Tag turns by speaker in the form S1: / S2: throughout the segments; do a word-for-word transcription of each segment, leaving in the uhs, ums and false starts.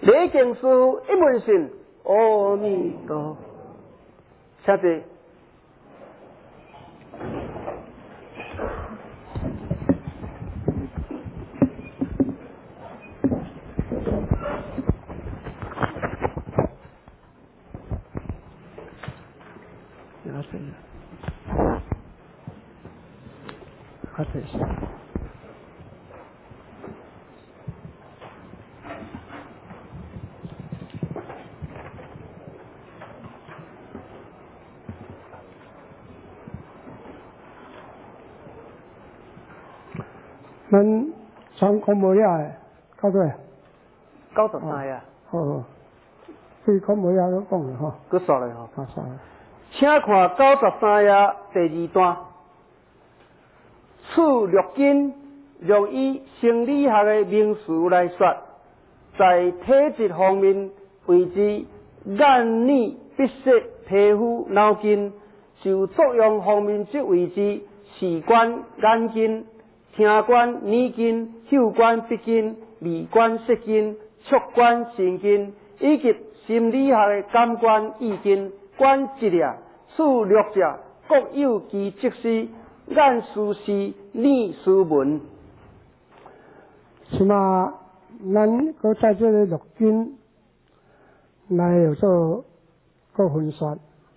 S1: 礼敬师父一问讯，阿弥陀，请坐。啊对了，啊对是。
S2: 咱上讲无遐诶，到对。
S1: 九十三呀。
S2: 好好，对讲无遐个讲诶吼。
S1: 佮煞咧吼。
S2: 啊煞。
S1: 请看九十三页第二段。此略经若以生理学的名词来说，在体质方面为之眼耳鼻舌皮肤脑筋；就作用方面则为之视官眼睛、听官耳筋、嗅官鼻筋、味官舌筋、触官神经，以及心理学的感官意筋、观质量。此六者各有其职事，眼思视，耳思闻。
S2: 是嘛？咱搁在这个六经来有做个分说。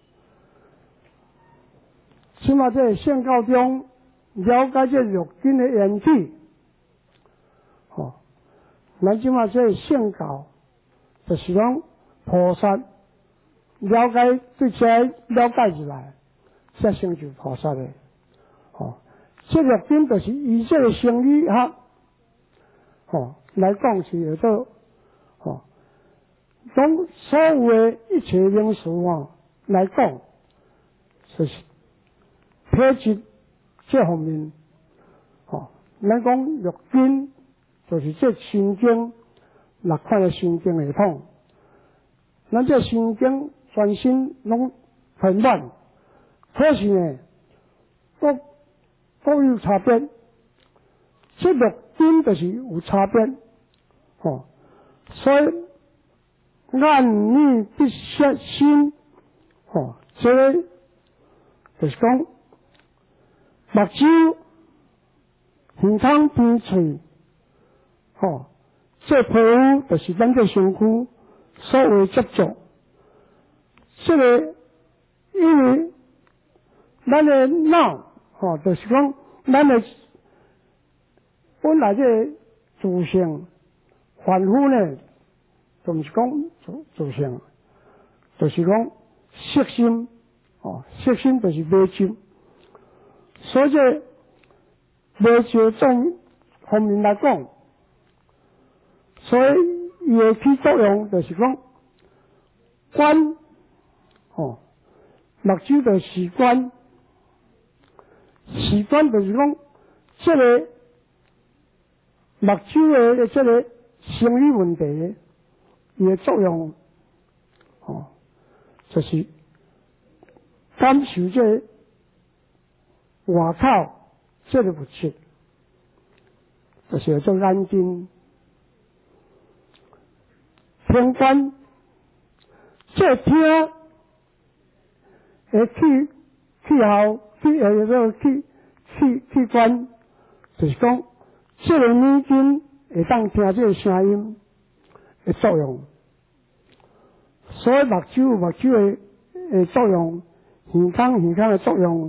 S2: 起码在宪告中了解这六经的原理，吼、哦，咱起码这宪告就是讲菩萨了解对这了解起来，才成就菩萨的。哦，这六经就是以这个生理学，哦来讲是叫做，哦，讲所有的一切名词哦来讲，就是体质这方面，哦，咱讲六经就是这神经六款的神经系统，咱这神经全身拢很乱，可是呢，各各有差别。这六经就是有差别，哦，所以眼耳鼻舌身，哦，这个就是讲目睭、耳孔、鼻喙，哦，这皮肤就是咱这身躯所有接触。这个因为咱的脑，哦，就是讲咱的本来这自性凡夫呢，就毋是讲自自性，就是讲色心，哦，色心就是迷执，所以这迷执种方面来讲，所以伊的起作用就是讲观，哦，目睭就视观，视观就是讲这个目睭的这个生理问题，伊的作用，哦，就是感受这外口这个物质，就是叫做眼睛。听观，这听的气气候气呃个气气气观，就是讲这个眼睛会当听这个声音的作用，所以目睭有目睭的的作用，耳孔耳孔的作用，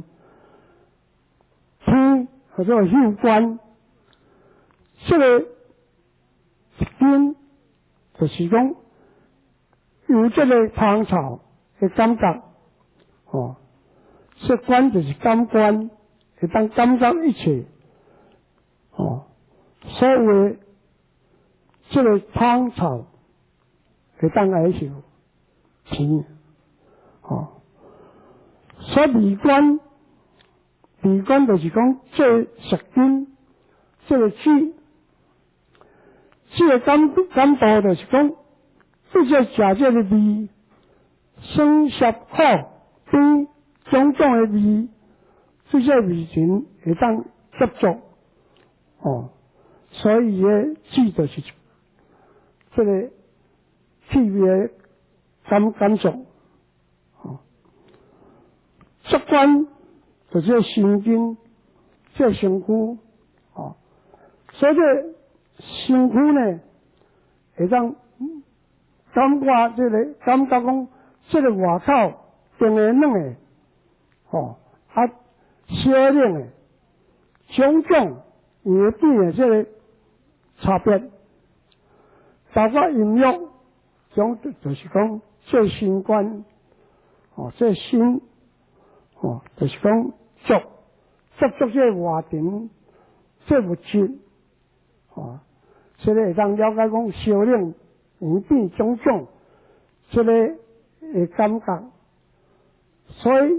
S2: 听或者嗅观，这个根就是讲有这个香草的感觉，哦，色观就是感官，会当感觉一切，哦，所有的这个香草会当来受甜，哦，所以味观，味观就是讲这食根，这个气，这个感感度就是讲，对这食这个味，酸涩苦甜种种的味，对这味情会当接触，哦，所以呢，气就是这个气味感感觉，哦，触感就这神经，这身躯，哦，所以这身躯呢，会当感觉这个感觉讲，这个外口冰的冷的，哦，啊，小冷的，种种语变的这个差别，包括音乐，种就是讲最新冠，哦，最新，哦，就是讲足足足这外庭，这物质，哦，这个会当了解讲小冷语变种种，这个会感觉，所以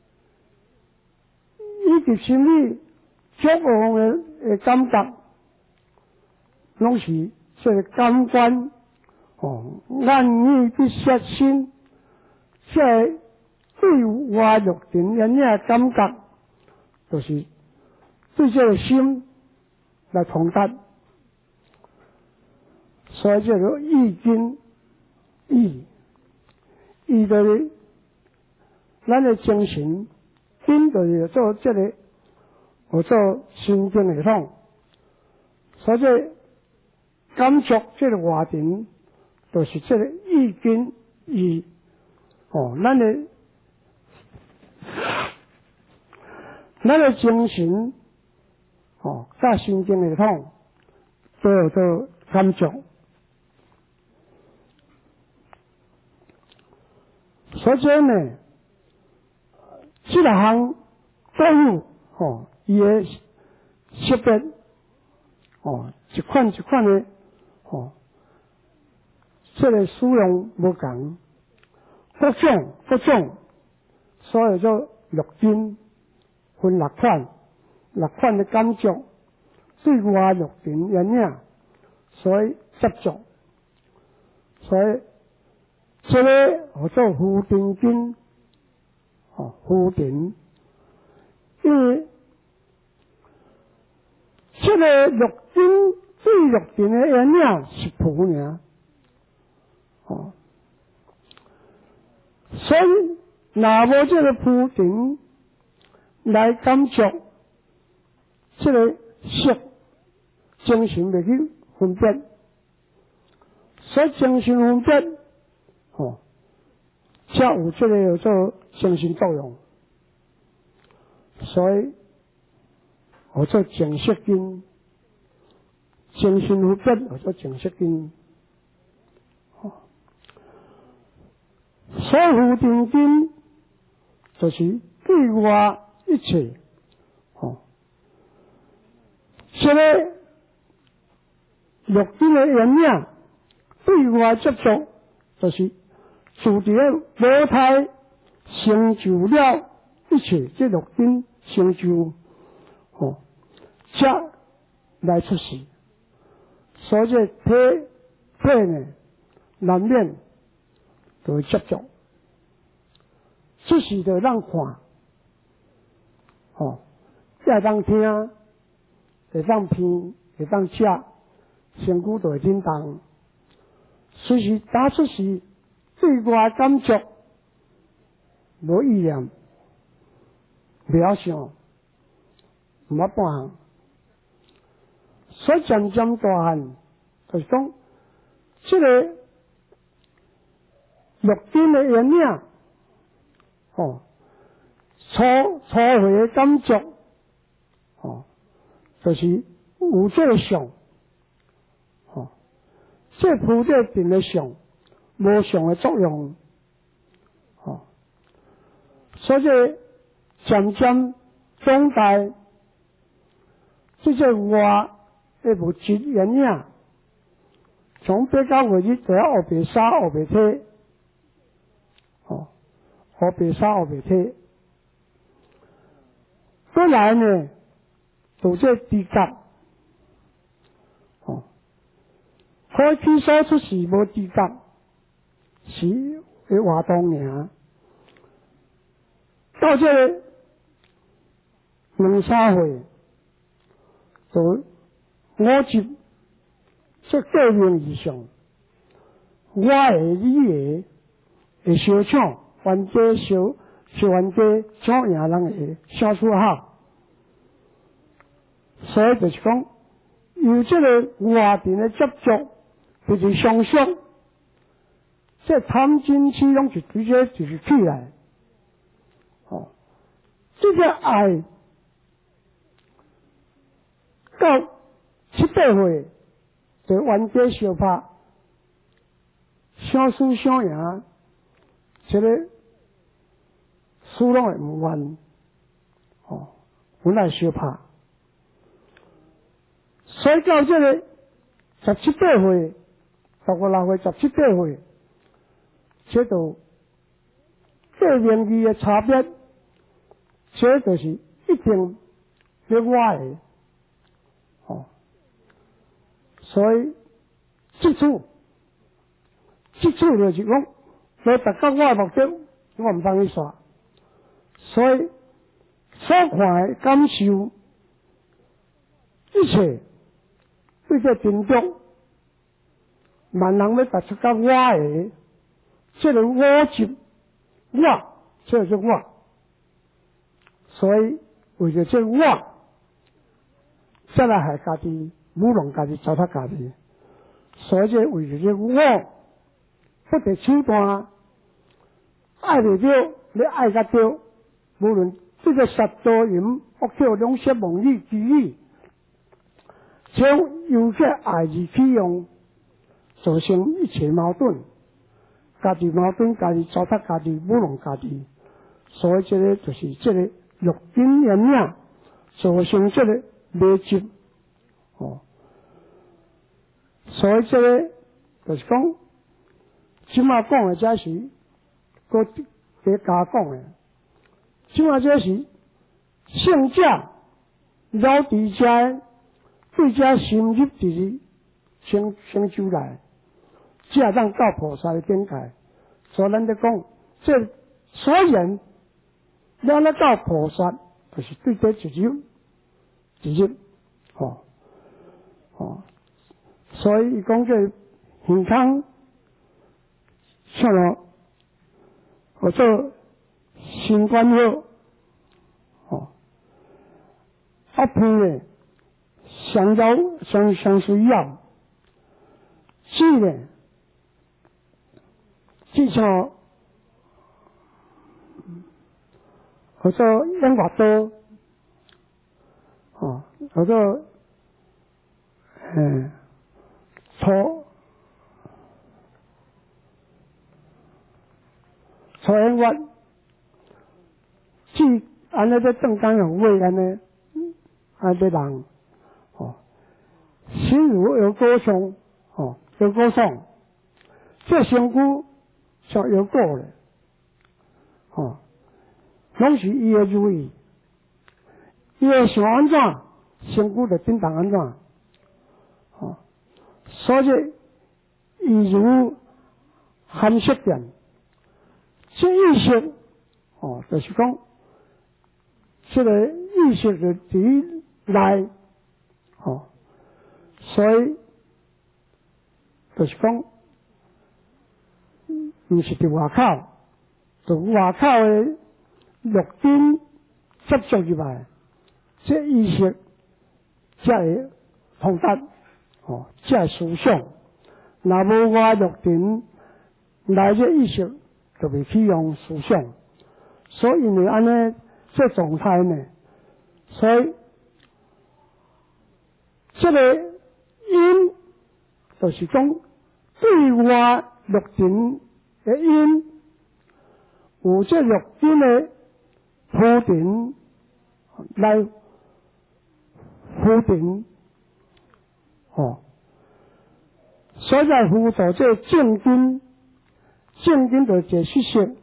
S2: 以及心理各方的的感觉，拢是这个感官，哦，眼耳鼻舌身，这对外六尘人的感觉，就是对这个心来通达，所以这个意经意意就是咱的精神，经就是做这个，我做心经系统，所以这感觉这个外庭，就是这个意经意，哦，咱的咱的精神，哦，加心经系统都有做感觉，所以这呢，这两项都有，哦，伊的识别，哦，一款一款的，哦，这个使用无同，各种各种，所以就六根分六款，六款的感觉，对外六尘原影，所以执着，所以这个我做浮定经，哦，浮定，因为这个六根对六尘的原影是浮尔，哦，所以若无这个浮定来感觉这个色，精神袂去分别，所以精神分别，哦，才有这个有做精神作用，所以我做精色经，精神分别我做精色经，哦，所以浮定经就是对外一切，哦，这个六根的原影对外接触，就是自伫个母胎成就了一切，这六根成就，哦，才来出世，所以这体体呢难免就会接触，出世就让看，哦，会当听，会当闻，会当食，身躯就会震动。随时打出时，对外感觉无意念，不晓想，毋捌半，所以渐渐大汉，就是讲，这个六根的原影，哦，初初回的感觉，哦，就是有这个相，哦，这浮这定的相，无相的作用，哦，所以渐渐长大，这个外的物质原影，从比较为日就要学白沙学白体，哦，学白沙学白体，再来呢，就这知觉，哦，开始所出是无知觉，是个活动尔。到这个两三岁，就五级，这革命以上， 我的你的会相抢，冤家相相冤家抢赢人会相处好。所以就是讲，有这个外边的接触，就是相相，这贪嗔痴拢是对这就是起来。哦，这个爱到七八岁，就冤家相拍，相输相赢，这个输拢会唔冤，哦，本来相拍。所以到这个十七八岁，十五六岁、十七八岁，这就这年纪的差别，这就是一定是我的，哦。所以这处，这处就是讲，要达到我的目的，我唔当去耍。所以所看的感受，一切。对这群众，万人要达出到我的，这个我执，我，这就是我。所以为了这我，再来害家己，侮辱家己，糟蹋家己。所以这为了这我，不得手段，爱袂着，你爱甲着，无论这个杀盗淫、恶口、两舌、妄语、绮语。将有这爱字起用，造成一切矛盾，家己矛盾，家己糟蹋家己，侮辱家己，所以这个就是这个欲根缘命，造成这个迷执，哦，所以这个就是讲，即马讲的这是，搁给加讲的，即马这是圣者了伫遮。对这深入伫成成就来，才让到菩萨的境界。所以咱在讲，这所言，咱咧到菩萨，就是对这直入直入，哦哦。所以伊讲这健康，像咯，或者新冠后，哦，啊偏咧。想要想想需要，是呢，至少或者养活多，哦，或者嗯，错错养活，即安尼在正当有位安尼，安尼人。心如有歌颂，哦，有歌颂，这身躯就有果了，哦，拢是伊的如意，伊的想安怎，身躯就怎当安怎，哦，所以伊如含色点，这意识，哦，就是讲，这个意识就伫内，哦。所以，就是讲，毋是伫外口，就外口的六根接触入来，这意识才会通达，哦，才会思想。若无外六根来这意识，就袂起用思想。所以因为安尼这状态呢，所以这个。因就是讲对外六尘的因，有这六根的铺陈来铺陈，哦，所以来辅助这正根，正根就解释性，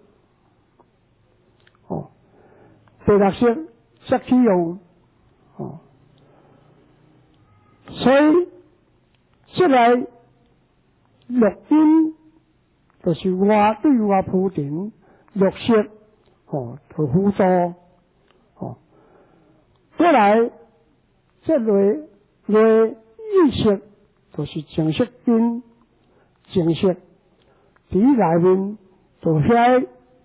S2: 哦，第六识才起用，哦，所以。这来六根就是外对外铺陈，六识哦，就辅助哦。再来这类类意识就是情识根，情识伫内面就遐，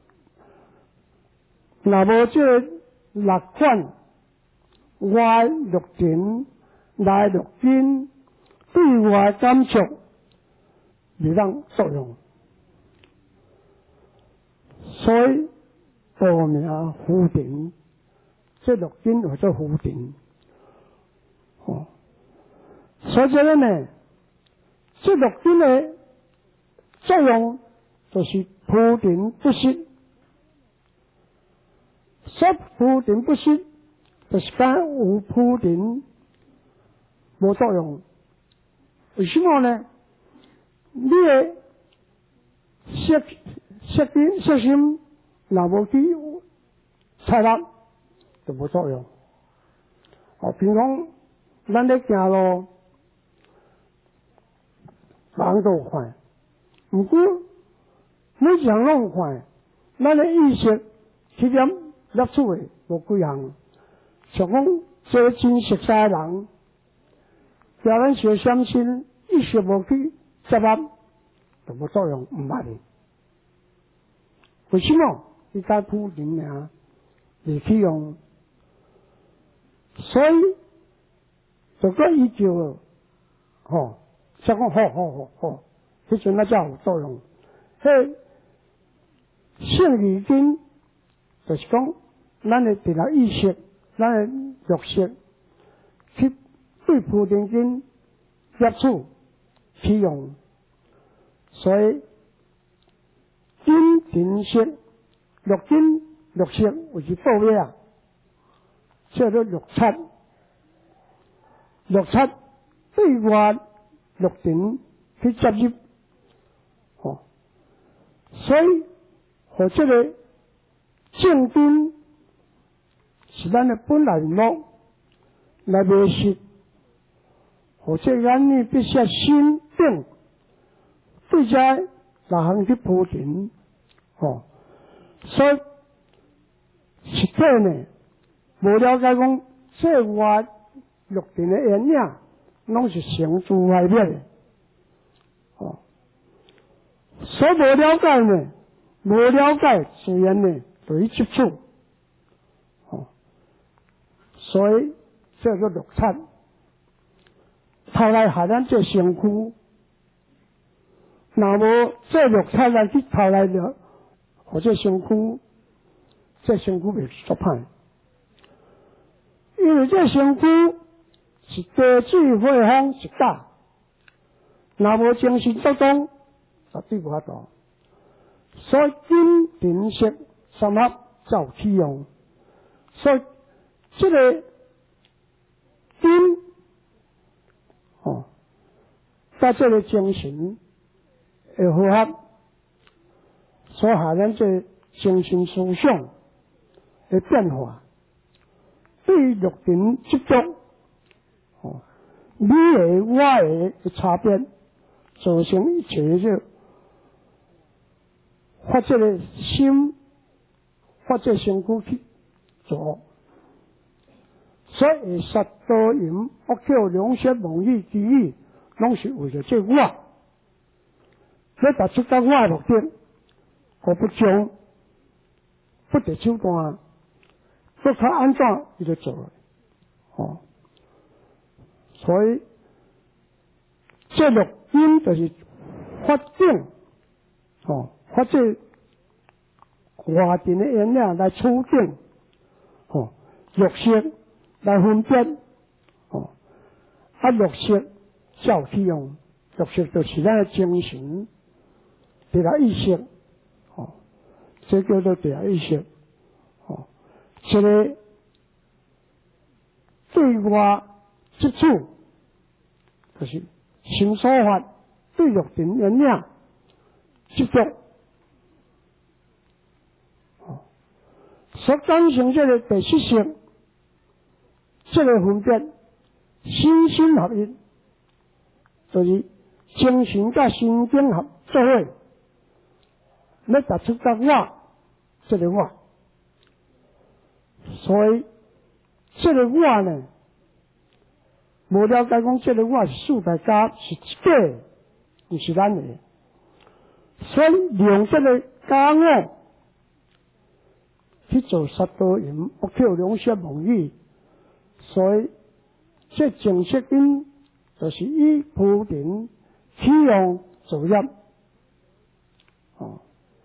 S2: 若无这六款外六尘内六根对外感触未当作用，所以道名浮尘，这六根叫做浮尘。哦，所以这呢，这六根的作用就是浮尘不息，说浮尘不息，就是讲有浮尘无作用。为什么呢？你的色色根色心若无去采纳，就无作用。哦，比如讲，咱咧行路，人都快，毋过每一项拢快，咱的意识去点接触的无几项。像讲做真熟悉的人，叫咱小相信，意识无去接纳，就无作用，毋捌。为什么？伊甲浮尘尔未去用，所以如果伊就吼，才讲好好好好，迄阵那才有作用。迄性语根就是讲，咱的第六意识，咱的肉识去对浮尘根接触起用，所以根尘识、六根、六识有一道理啊，叫做六七。六七对外六尘去接入，哦，所以和这个正根是咱的本来面来维系，和这眼呢必须心定，对在六项去铺陈，哦，所以实体呢无了解讲这外六尘的原影，拢是成自外面的，哦，所无了解呢，无了解自然呢就去接触，哦，所以这叫六七，头来害咱这身躯，若无这六七来去头来了，或者身躯，这身躯袂作歹，因为这身躯是地水火风一家，若无精神作动，绝对无法度。所以根尘识三合才有起用。所以这个根哦，甲这个精神会合合，所害咱这精神思想的变化，对六尘执着。哦，你的我的的差别，造成一切就发这个心，发这身躯去做，所以杀盗淫恶口两舌妄语绮语，拢是为了这我，要达出到我的目的，我不将不得手段，不靠安怎伊就做了，哦。所以这六根就是发定，哦，发这外尘的原料来处定，哦，六识来分辨，哦，啊六识才有起用，六识就是咱的精神，第六意识，哦，这叫做第六意识，哦，这个对外接触。就是心所法对六尘原影执着，哦，所产生这个第七识，这个分别心心合一，就是精神甲心经合作伙，要达出到我这个我，所以这个我呢。无了解讲，这个我是四大家是一个，毋是咱的。 所以利用这个感悟去做杀盗淫、恶口、两舌、妄语，所以这正式因就是以铺陈起用作业。哦，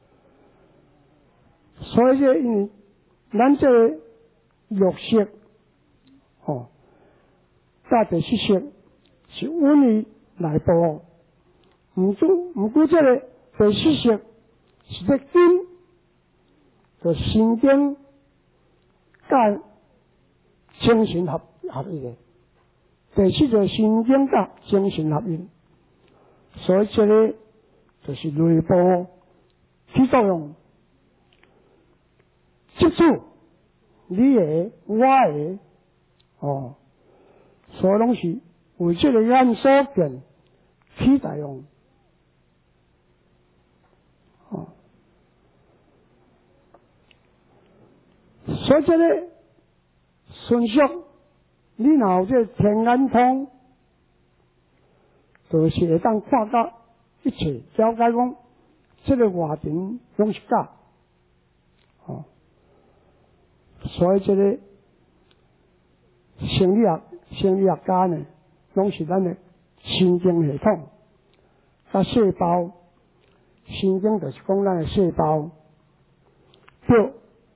S2: 所以这因为咱这个肉色，哦，甲第四色是稳于内部，毋过毋过这个第四色是咧根，就神经甲精神合合一的。第四个神经甲精神合一，所以这个就是内部起作用。接触你的、我的，哦，所以拢是为这个眼所见起作用。哦，所以这个顺序，你若有这天眼通，就是会当看到一切，了解讲这个外庭拢是假。哦。所以这个生理学、生理学家呢，拢是咱的神经系统，甲细胞，神经就是讲咱的细胞，对，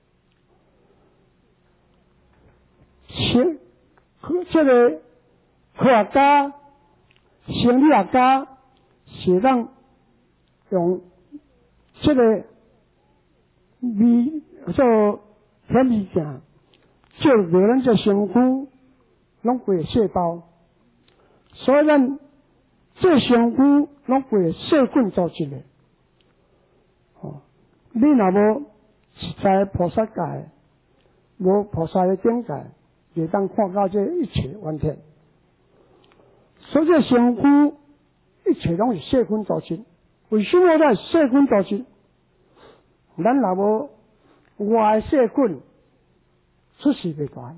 S2: 生，这个科学家、生理学家是当用这个微做。显微镜照着咱这身躯，拢规个细胞，所以咱这身躯拢规个细菌组织的。哦，你若无在菩萨界，无菩萨的境界，会当看到这一切完全。所以这身躯一切拢是细菌组织。为什么咱细菌组织？咱若无外细菌出事袂大，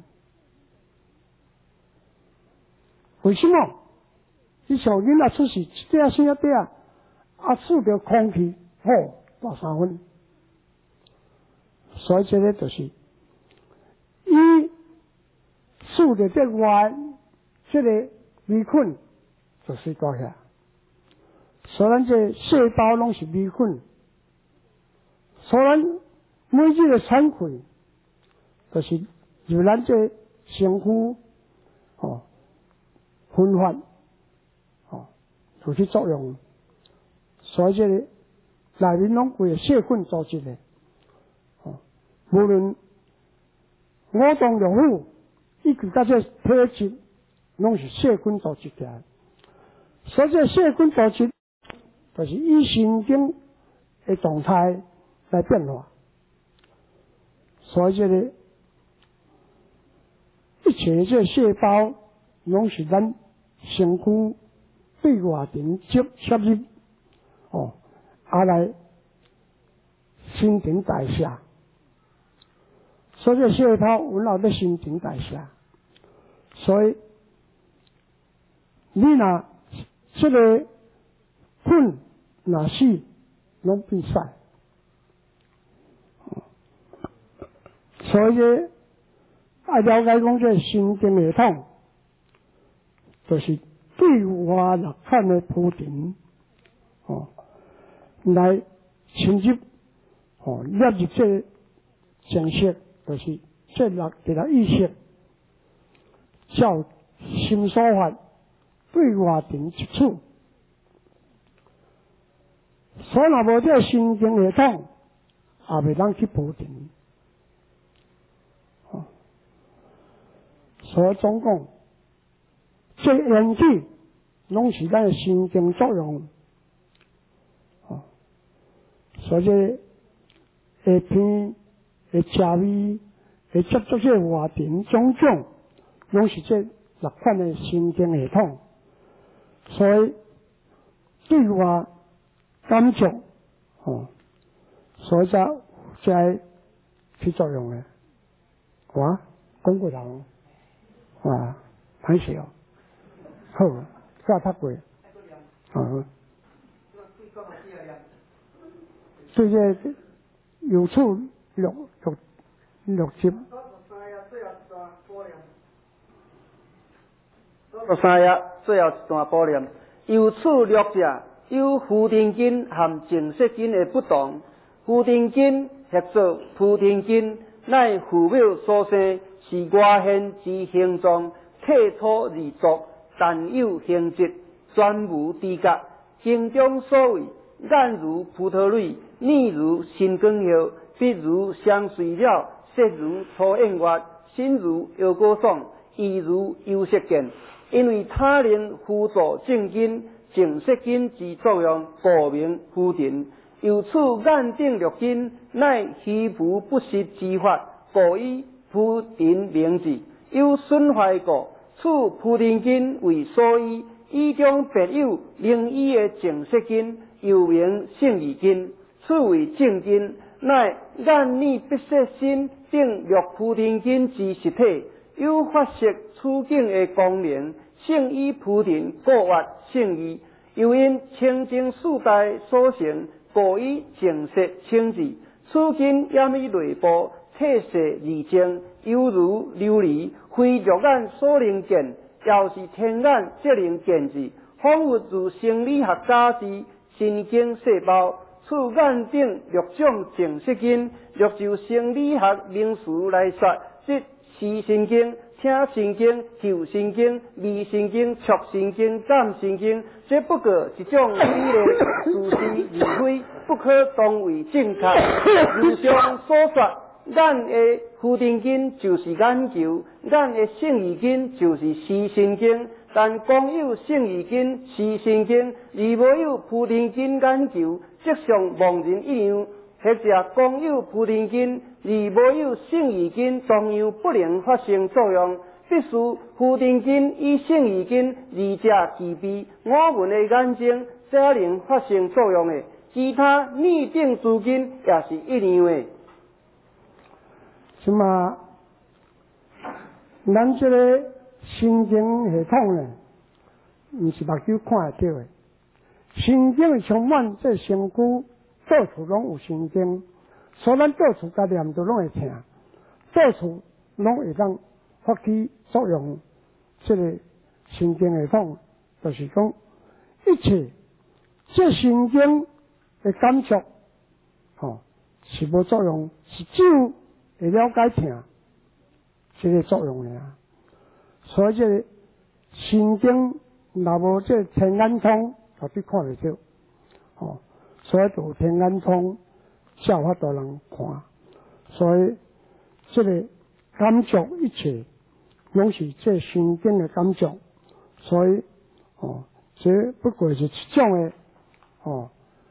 S2: 为什么？你小囡仔出事一点生一点，啊，触着空气，哦，大三分。所以这个就是，伊触着这外这个微菌，就是大遐。所以咱这细胞拢是微菌，所以咱每一个产气，就是由咱这身躯哦分发哦就去作用，所以这个内面拢规个细菌组织的哦，无论五脏六腑，一直到这体质，拢是细菌组织起来。所以这细菌组织就是以神经的动态来变化。所以这个一切这细胞，拢是咱身躯对外庭接摄入，哦，啊来新陈代谢。所以这细胞有闹在新陈代谢，所以你若这个菌若死，拢变屎。所以爱了解讲这神经系统，就是对外六感的铺陈，哦，来深入哦列入这常识，就是这六这个意识，照心所法对外庭接触。所以若无这神经系统，也袂当去铺陈。所以总共，这元气拢是咱的神经作用，哦，所以会闻、会食味、会接触这外庭种种，拢是这六款的神经系统，所以对外感觉，哦，所以才才起作用的。我讲过头。啊，歹势哦，好，再读过，啊， 对这有处六六六集。
S1: 十三页最后一段补念，由此略者有浮丁根和净色根的不同。浮丁根或做浮丁根，乃父母所生，是外显之形状，刻土而作，但有形质，全无知觉。经中所谓，眼如葡萄蕊，耳如新光叶，鼻如香水料，舌如粗燕月，心如腰果爽，意如幽色见。因为他能辅助正根、净色根之作用，故名浮丁。由此眼顶六根，乃虚浮不实之法，故以浮丁名字。有损坏故，此浮丁根为所依，以中别有另依的净色根，又名圣义根。此为正根，乃眼耳鼻舌身等六浮丁根之实体。有发色处境的功能，圣依浮丁故曰圣义。又因清净四代所成，故以净色称之。此根掩于内部，体色而正，犹如琉璃，非肉眼所能见，也是天眼则能见之。仿佛如生理学家之神经细胞。此眼顶六种净色根，若就生理学名词来说，即视神经、听神经、嗅神经、味神经、触神经、感神经，这不过一种理论，自是而非，不可当为正确。如上所说，眼的浮丁根就是眼球，眼的圣义根就是视神经，但光有圣义根、视神经，而无有浮丁根眼球，即像盲人一样。或者光有浮丁根，而无有圣义根，同样不能发生作用。必须浮丁根与圣义根二者具备，我们的眼睛才能发生作用的。其他逆定之根也是一样的。
S2: 什么？咱这个神经系统呢，毋是目睭看得到的。神经充满这身躯。到处拢有神经，所以咱到处甲念都拢会疼，到处拢会当发起作用。这个神经系统就是讲，一切这神经的感觉，吼、哦、是无作用，是只有会了解疼这个作用的啊。所以这个神经若无这天眼通，就比看袂到，哦。所以就天眼通，才有法度人看。所以这个感觉一切，拢是这神经的感觉。所以哦，这不过是一种的哦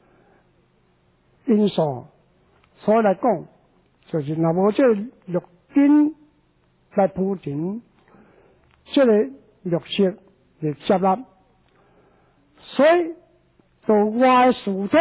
S2: 因素。所以来讲，就是若无这六根来铺陈，这个六识来接纳，所以。到外事体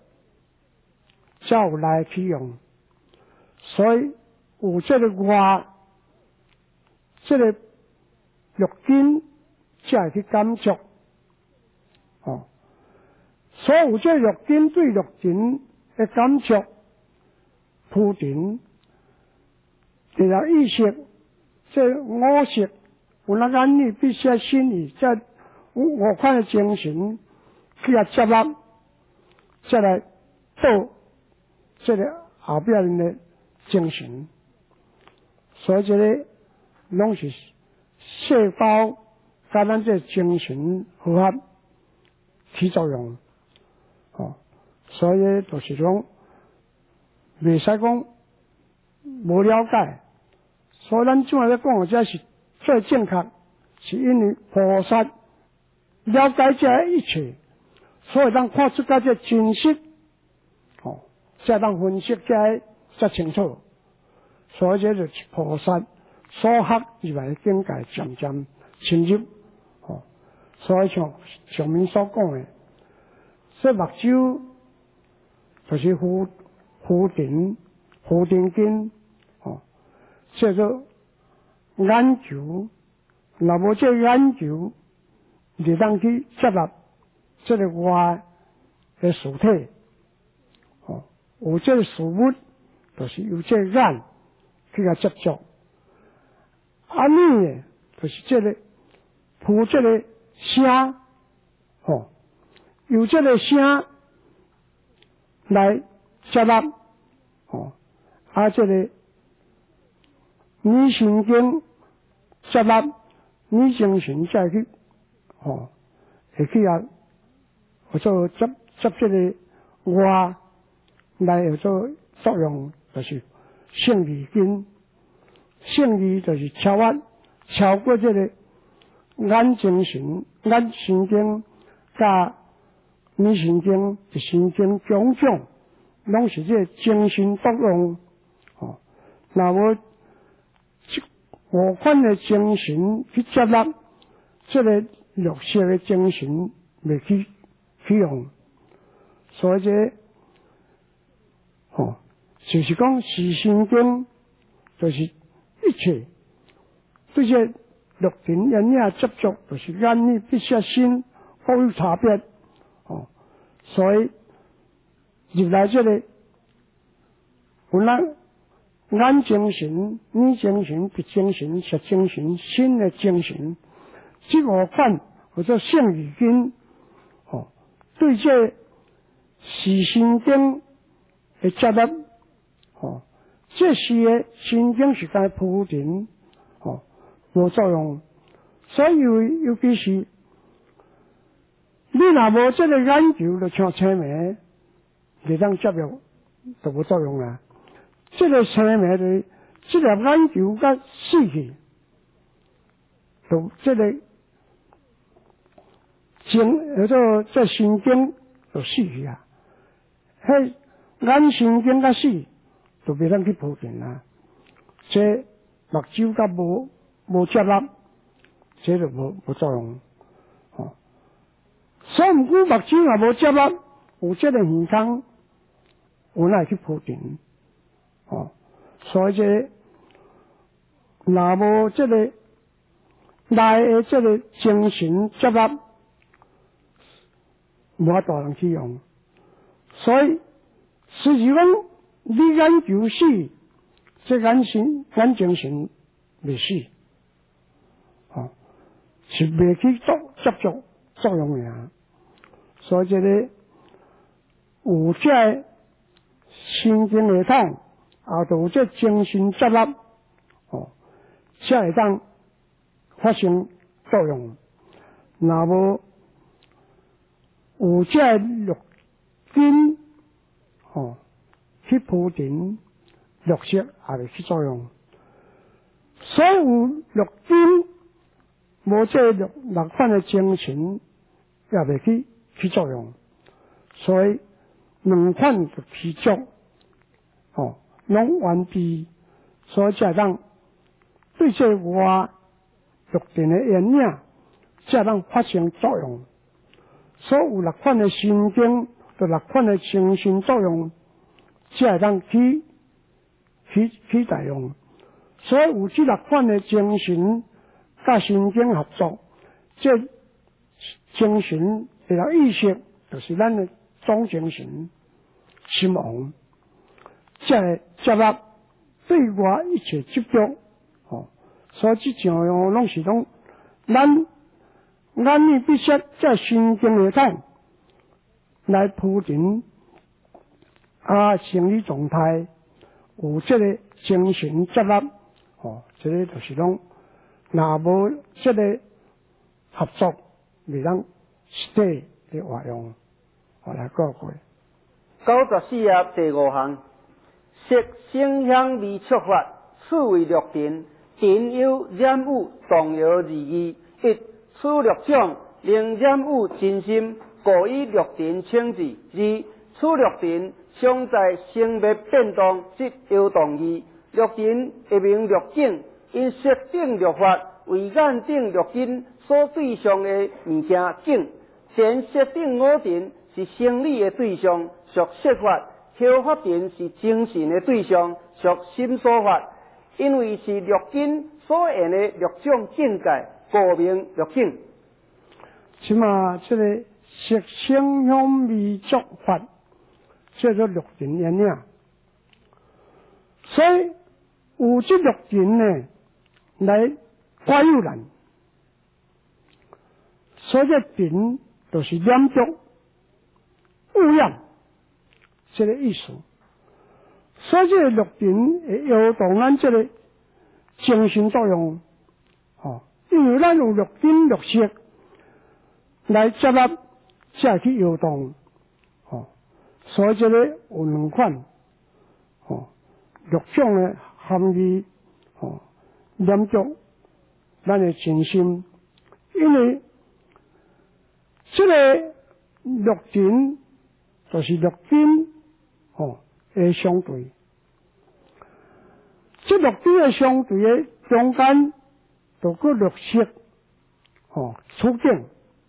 S2: 才有来起用，所以有这个外，这个六根才会去感觉，哦，所以有这六根对六尘的感觉铺陈，第二意识，这五识有那眼耳鼻舌身意，这五五款的精神。去啊接纳，再来到这个后边的精神，所以这个拢是细胞甲咱这精神合合起作用，哦，所以就是讲袂使讲无了解，所以咱怎来讲这是最正确，是因为菩萨了解这一切。所以，咱看出个这真实，哦，才当分析才才清楚。所以，这就是菩萨所学以来的境界渐渐深入，哦。所以像上面所讲的，这目睭就是浮浮丁、浮丁根，哦，叫做眼球。若无这眼球，就当去接纳。这个外的实体，哦， 有这个事物，就是有这个眼去甲接触。安尼诶，就是这个谱这个声，吼，有这个声来接纳，吼，啊，这个耳神经接纳，耳精神再去，吼，会去啊，或者接接这个话来有做作用，就是性味根。性味就是超越超过这个眼精神、眼神经、甲耳神经、神经种种，拢是这个精神作用。哦，那么五款的精神去接纳这个绿色的精神，未去去用，所以这哦，就是讲视神经就是。一切这些六尘眼耳接触，就是眼耳鼻舌身各有差别。哦，所以入来这里，有咱眼精神、耳精神、鼻精神、舌精神、身的精神，这五款或者性语根，哦，对这视神经的接纳，哦。这些的神经是该铺陈，哦，无作用。所以尤尤其是你若无这个研究，就像青梅，你当接入就无作用啦。这个青梅的这个研究甲死去，就这个精叫做这神经就死去啊。迄眼神经甲死。就袂当去铺陈啦，这目睭甲无无接纳，这就无无作用。哦，所以毋过目睭也无接纳，有这个现象，有哪会去铺陈？哦，所以这若无这个内的这个精神接纳，无法度人去用。所以实际讲。你研究死，这眼神、眼精神未死，哦，是未去做接触作用呀。所以这个有这神经系统，啊，有这精神接纳，哦，才会当发生作用。那么有这六根，哦。去铺陈绿色也会起作用，所有绿根无这六六款的精神也袂去起作用，所以两款就起作，哦，拢完备，所以才当对这外绿电的原影才当发生作用。所有六款的神经，就六款的精神作用。才会当起起起作用，所以有这六款的精神甲神经合作，这精神这个意识就是咱的总精神心王，才会接纳对外一切接触。哦，所以这种样拢是讲咱眼耳鼻舌这神经系统来铺陈。啊，生理状态有这个精神接纳，哦，这个就是讲，若无这个合作，未当实体的活用，我来讲过。
S1: 九十四页第五项，色声香味触法，此为六尘，尘有染污动摇二义。一，此六种令染污真心，故以六尘称之。二，此六尘常在生灭变动即摇动义。六尘一名六境，因色等六法为眼等六根所对象的物件境。前色等五尘是生理的对象，属色法；后法尘是精神的对象，属心所法。因为是六根所缘的六种境界，故名六境。
S2: 即嘛，这个色声香味触法， 叫做六尘原领。所以有这六尘呢，来怪有人，所以这尘就是染着污染这个意思。所以这个六尘会摇动咱这个精神作用，哦，因为咱有六根六识来接纳，才去摇动，哦，所以这个有两款，哦，六种的含义，哦，染着咱的精神，因为这个六尘就是六根，哦，的相对。这六根的相对的中间，就个六识，哦，处境。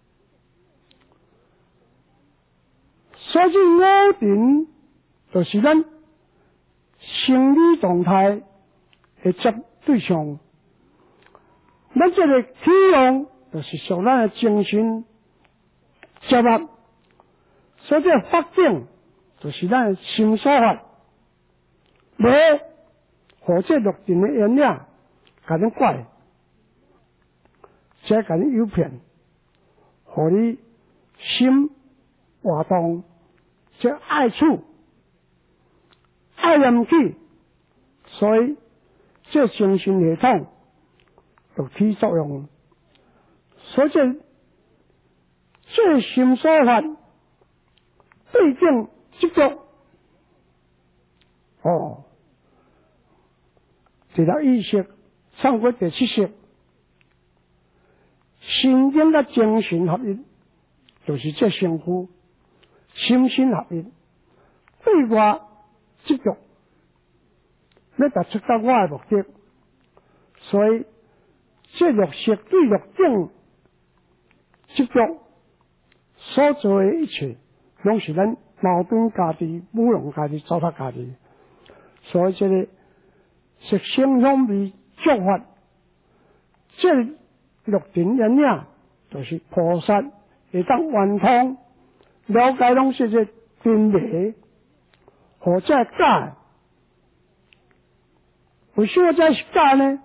S2: 所以五尘就是咱生理状态的接对象，咱这个体用就是属咱的精神接纳，所以这法境就是咱的心所法，来和这六尘的原领，甲你怪，再甲你诱骗，和你心活动。这爱处爱念起，所以这精神系统就起作用。所以这这心所法对境执着，哦，这条意识上过第七识，心经的精神合一，就是这相互。心心合一，对我执着，要达出到我的目的，所以这六识对六境执着所做的一切，拢是咱矛盾家己、舞弄家己、糟蹋家己。所以这个色声香味触法，这六尘原领，就是菩萨会当圆通。了解拢是这真理，或者假？为什么这是假呢？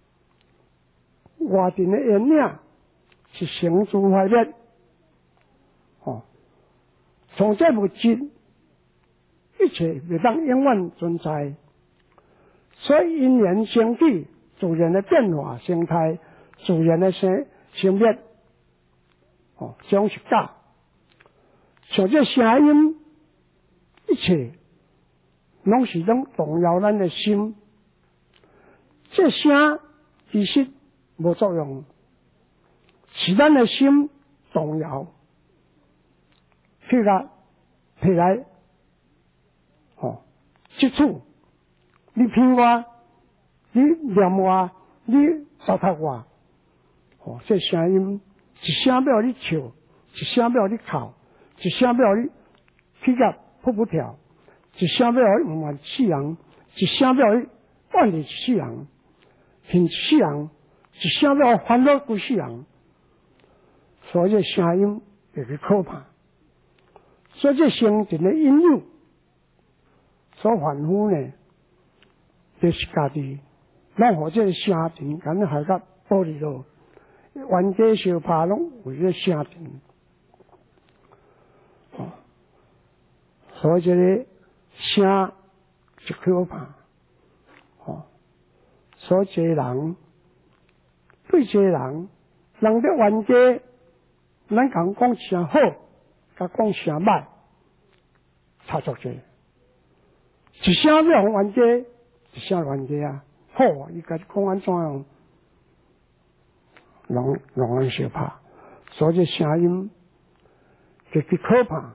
S2: 外尘的原领是成住坏灭，哦，从这物质一切未当永远存在，所以因缘生起，自然的变化生态，自然的生生灭，哦，这种是假。像这声音，一切拢是拢动摇咱的心。这声其实无作用，是咱的心动摇，起来起来，哦，接触你骗我，你念我，你糟蹋我，哦，这声音一声要你笑，一声要你哭。一声要你起甲扑扑跳，一声要你唔愿死人，一声要你怨你死人，恨死人，一声要烦恼归死人。所以这声音会去可怕，所以这生存的因由所反复呢，就是家己咱互这声尘，敢若害甲玻璃咯，冤家相拍拢为这声尘。所以这个声就可怕，哦，所以这人对这人，人的冤家，咱讲讲声好，甲讲声歹，差足济。一声要互冤家，一声冤家啊，好，伊甲讲安怎样，容容易相拍，所以这声音就极可怕。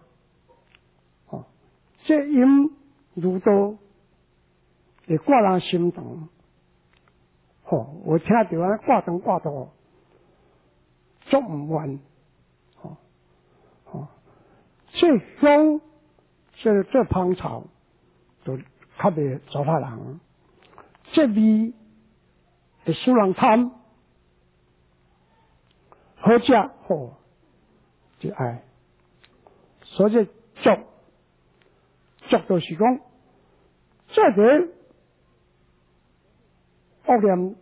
S2: 这音如刀，会挂人心肠。吼、哦，我听到安挂肠挂肚，足唔愿。吼、哦，吼、哦，这香，这这芳草，就较袂糟蹋人。这味会使人贪，好食好，就爱。所以足。 足就是讲，这个恶念，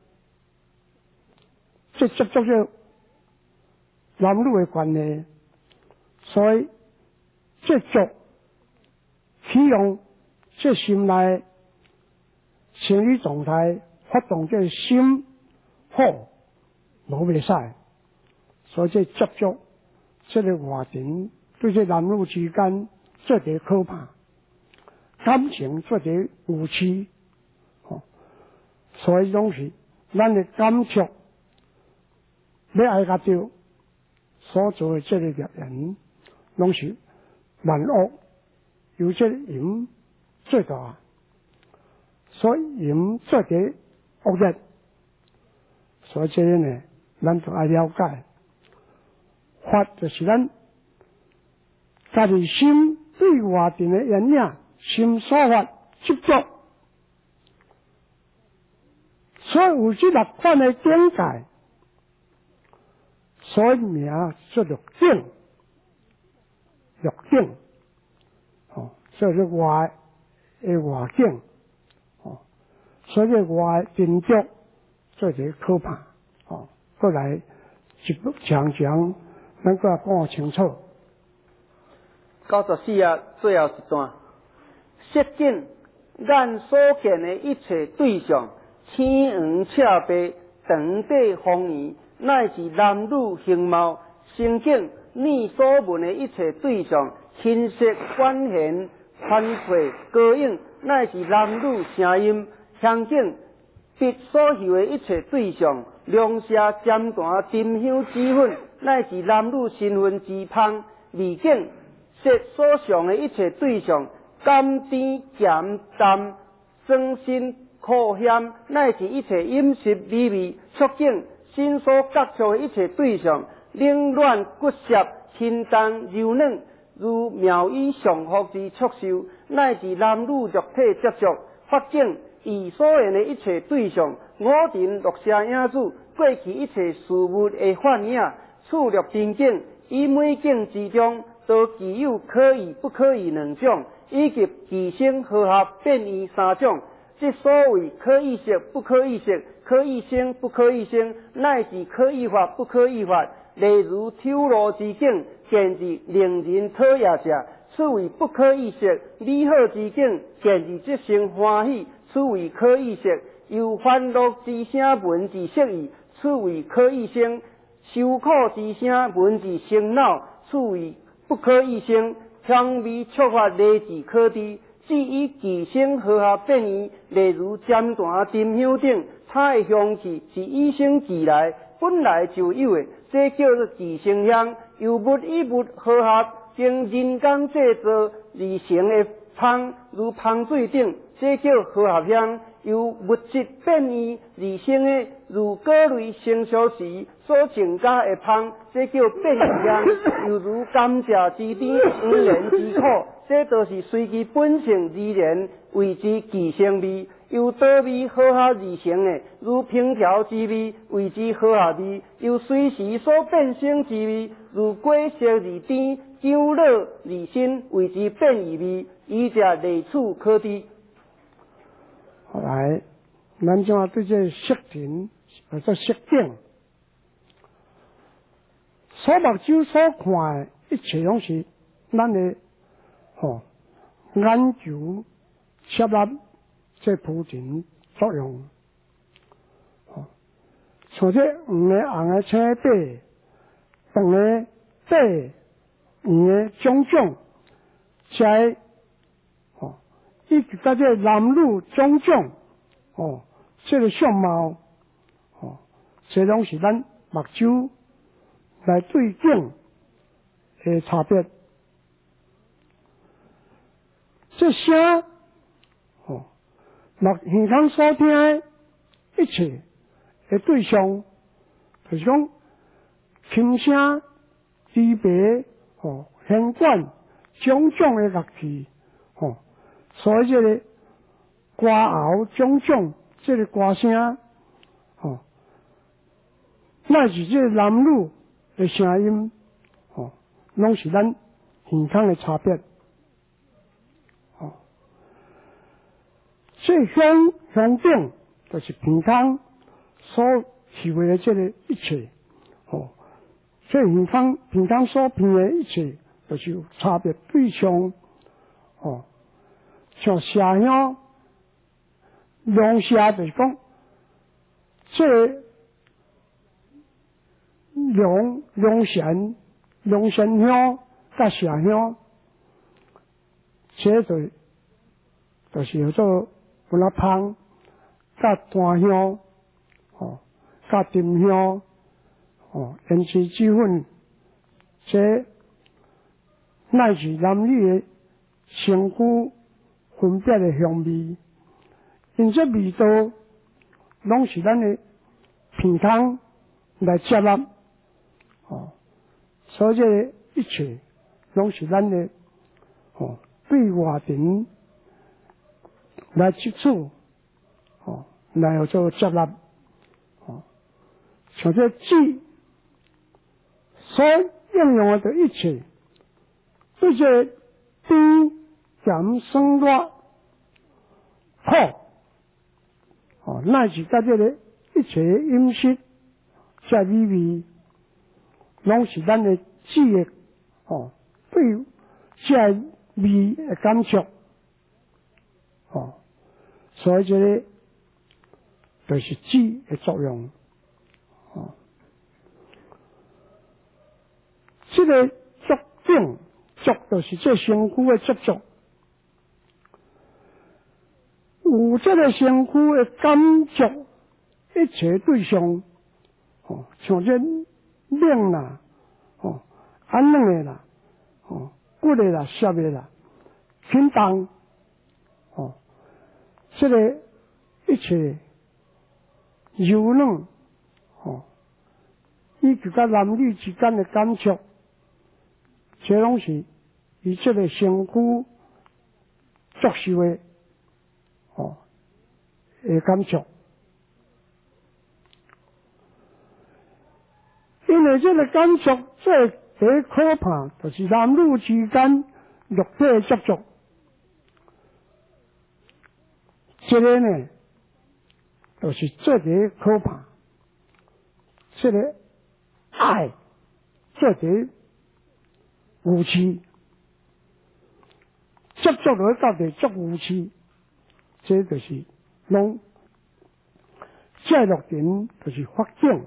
S2: 即接触着男女的关系，所以这足启用这心内心理状态，发动这心好无袂使，所以这接触这个话题对这男女之间做个可怕，感情做个有趣，哦，所以拢是咱的感触要爱甲着所做的这个业人，拢是万恶由这淫做大，所以淫做个恶业，所以这个呢，咱就爱了解，法就是咱家己心对外境的原影，心所法执着，所以有这六款的境界，所以名做六境，六境，哦，所以是外的外境，哦，所以外真足做一个可怕，哦，过来一步讲讲，咱个讲清楚。
S1: 九十四页最后一段，色境，咱所见的一切对象，青黄赤白、长短方圆，乃是男女形貌；声境，你所闻的一切对象，轻色管弦、传配歌咏，乃是男女声音；香境，鼻所嗅的一切对象，凉舍尖弹、沉香脂粉，乃是男女身份之芳；味境，色所想的一切对象，甘甜咸淡、酸辛苦咸，乃是一切饮食美味；触境，心所接触的一切对象，冷暖骨涩、清淡柔软，如妙语上福之触受，乃是男女肉体接触；法境，以所言的一切对象，五尘六舍影子，过去一切事物的幻影；处六边境，以每境之中，都具有可以不可以两种，以及kỳ生和合变异三种。即所谓可以色、不可以色、可以生、不可以生，乃是可以法、不可以法。例如抽罗之境，见是令人讨厌者，此为不可以色；美好之境，见是即生欢喜，此为可以色；由欢乐之声闻之色意，此为可以生；受苦之声闻之生恼，此为不可以生。香味触法例之可知，只以kỳ生和合变异，例如尖弹、沉香等，它的香气是与生俱来，本来就有的，这叫做kỳ生香。由物与物和合，经人工制造而成的芳，如芳水等，这叫和合香。由物质变异而成的，如果类成熟时所增加的芳，这叫变异香。又如甘蔗之甜、黄连之苦，这都是随其本性而然，谓之kỳ生味。由多味和合而成的，如平调之味，谓之和合味；由随时所变生之味，如果色而甜、姜老而辛，谓之变异味。以者类处可知。
S2: 后来，咱就要对这色情或者色境，所目睭所看的一切拢是咱的吼眼球摄纳这铺陈作用。吼，像这黄的、红的、青的、白、黄的、白、黄的种种，在吼，以及甲这男女种种，哦，这个相貌，哦，这拢是咱目睭来对境的差别。这声，哦，目耳孔所听的一切的对象，就是讲轻声、低白、哦、弦管种种的乐器，哦，所以这个歌喉种种，这个歌声，哦，乃是这个男女的声音，哦，拢是咱耳孔的差别，哦。 这香香顶就是平康所体会的这个一切，哦，这平康平康所评的一切，就是有差别对象，哦，像麝香、龙虾就是讲，这龙龙涎、龙涎香甲麝香，这就就是叫做不拉香甲檀香，哦，甲沉香，哦，胭脂脂粉，这乃是男女的身躯分别的香味，因这味道拢是咱的鼻腔来接纳，哦，所以这一切拢是咱的哦对外庭来接触，哦，来做接纳，哦，像这字所应用的一切，对这甜咸酸辣苦，哦，乃是甲这个一切饮食这美味，拢是咱的记忆，哦，对这味的感触，哦，所以这个就是记的作用，哦，这个足境足就是这身躯的接触，有这个身躯的感触，一切对象，哦，像这冷啦，哦，寒冷的啦，哦，骨的啦，湿的啦，轻重，哦，这个一切柔软，哦，以及甲男女之间的感触，这拢是以这个身躯作受的，哦，的感触。因为这个感触最第可怕，就是男女之间肉体的接触。这个呢，就是最第可怕。这个爱最第武器，接触落到底做武器，这就是拢这六点就是法境。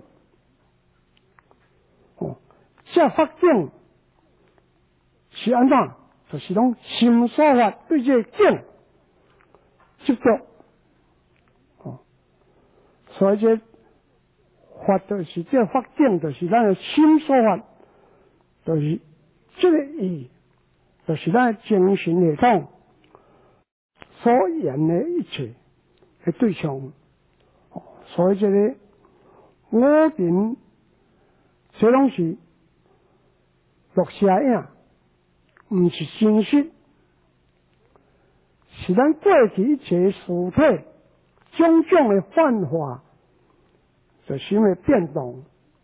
S2: 哦，这法境是安怎？就是讲心所法对这境执着，哦，所以这法就是这法境，就是咱的心所法，就是这个意，就是咱的精神系统所言的一切的对象。哦，所以这个五点。这拢是落下影，毋是真实，是咱过去一切事体种种的幻化，就是因为变动，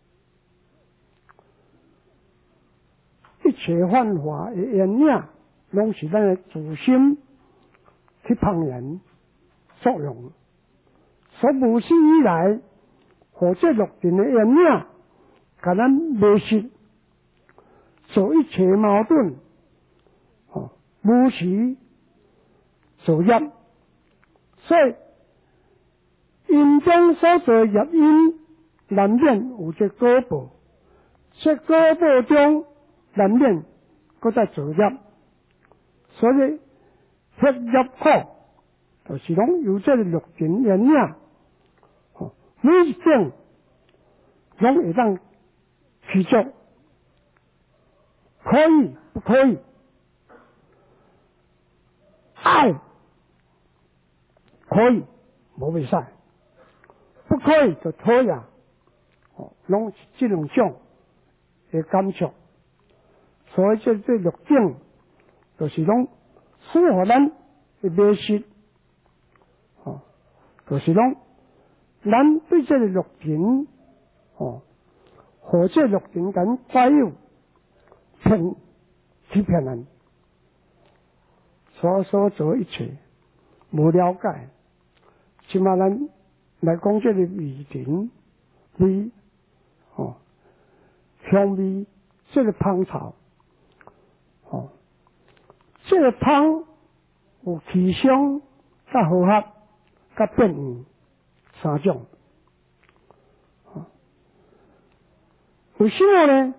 S2: 一切幻化的原影，拢是咱的自心去旁人作用，所无始以来，和这六点的原影。甲咱迷失，做一切矛盾，哦，无时做业，所以因中所做业因，难免有这果报，这果报中难免搁再做业，所以业业苦，就是讲有这六种原因，哦，每一种拢会当。去做，可以不可以？爱可以，无袂使；不可以就讨厌。哦，拢是这两种的感触。所以这这六种，就是讲适合咱的迷失。哦，就是讲咱对这个六品，哦。和这六情感带有骗欺骗人，所所做一切无了解， 即马咱来讲这个味甜味哦，香味，这个芳草哦，这个芳有气香、甲和合、甲变异三种。哦，为什么呢？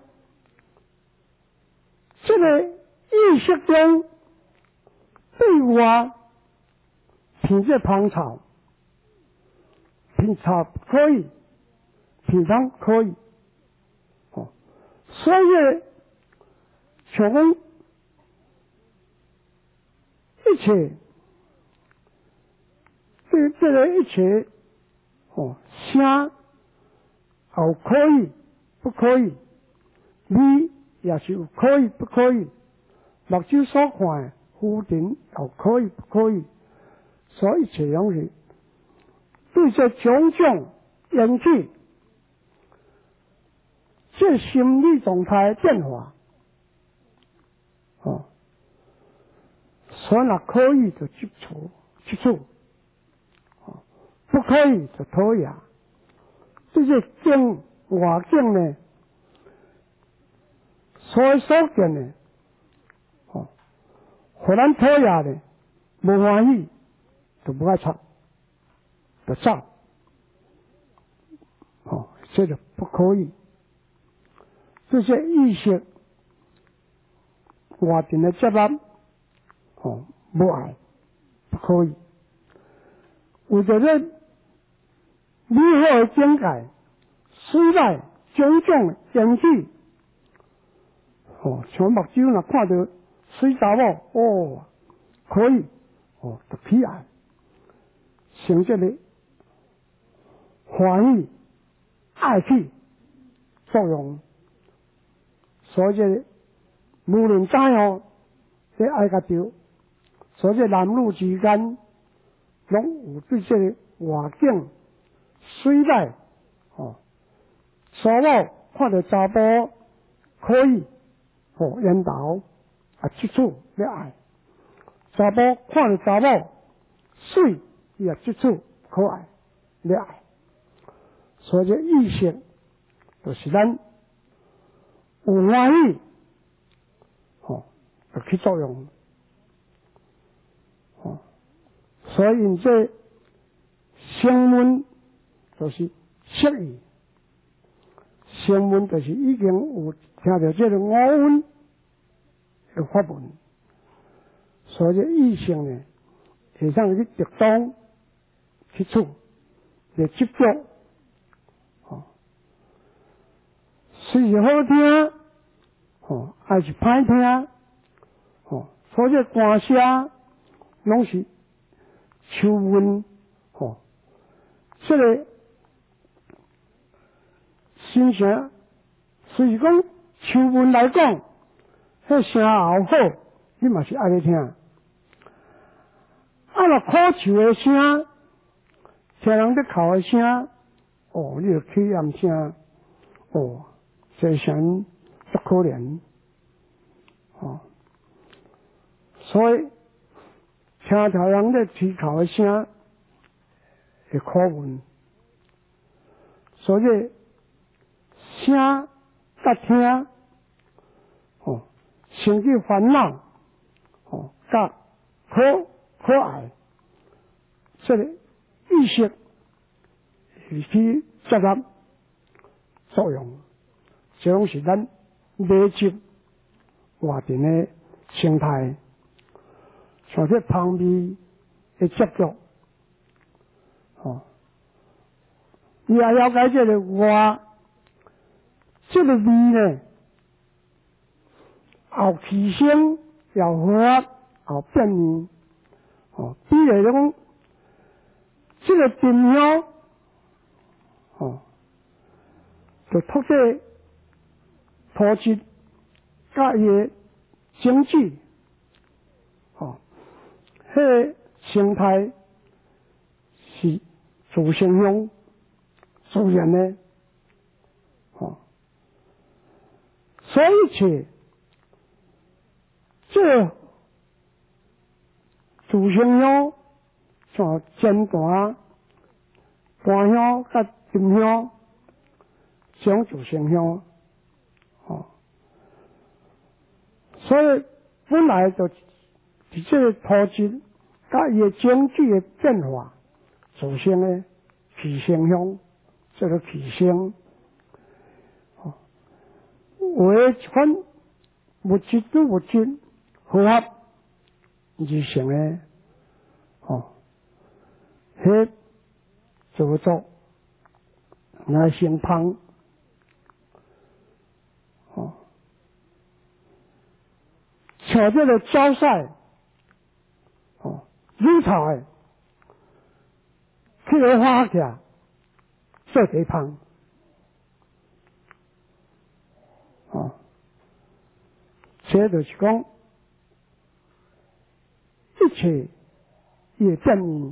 S2: 这个意识中对外品这芳草，品草可以，品香可以，哦，所以像讲一切，这这个一切，哦，声有可以，不可以，味也是有可以，不可以，目睭所看的浮尘有可以，不可以，所以一切东西对这种种引起这心理状态的变化，哦，所以若可以就接触接触，哦，不可以就讨厌。这些境外境呢，所所见的，哦，互咱讨厌的，无欢喜，就不爱插，就走，哦，这就不可以。这些意识外边的接纳，哦，不爱，不可以。为着这美好的境界，时代种种引起，哦，像目睭若看到水查某，哦，可以，哦，就喜爱，成这个欢喜、爱去作用。所以这无论怎样，这爱甲着，所以这男女之间，拢有对这个外境、水内，哦，查某看到查甫可以，哦，引导啊，接触要爱；查甫看到查某水，伊也接触可爱要爱。所以这意识就是咱有欢喜，哦，就起作用，哦，所以这声闻就是色意，声闻就是已经有听到这个五蕴的法门，所以这异性呢，会上去直当去处来接触，哦，虽是好听，哦，还是歹听，哦，所以这歌声拢是秋韵，哦，这个心声，虽是讲秋韵来讲，迄声也好，你嘛是爱咧听。啊，若苦树的声，听人咧哭的声，哦，你就起暗声，哦，这声足可怜，哦，所以听到人咧啼哭的声，会苦闷，所以声甲听，哦，生起烦恼，哦，甲可可爱，这个意识是去接纳作用，这拢是咱内质外边的生态，像这芳味的接触，哦，你也了解这个外，这个味呢，有气声，有和合，有变异，哦，比如讲这个沉香，哦，就透过土质甲伊的经济，哦，迄个生态是自生香自然的，哦，所以一切这个自生香像简单檀香甲沉香相助成香，哦，所以本来就伫这个土质甲伊的整体的变化，造成的气生香，叫做气生。哦，为一款物质对物质合合而成的，哦，迄造作来成芳，哦，像这个招晒，哦，乳茶的，去个花起来做地芳，哦，这就是讲一切也变异。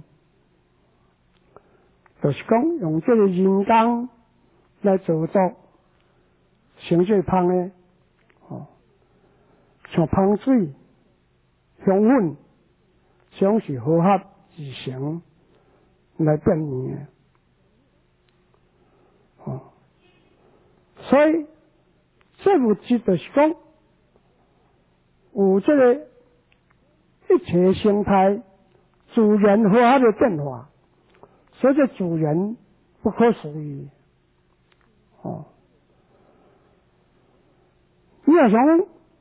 S2: 就是讲用这个人工来造作成这芳的，哦，像芳水、香粉，总是合合而成来变异的，哦，所以这物质就是讲有这个一切生态自然合合的变化。所以这自然不可思议，哦！你要想，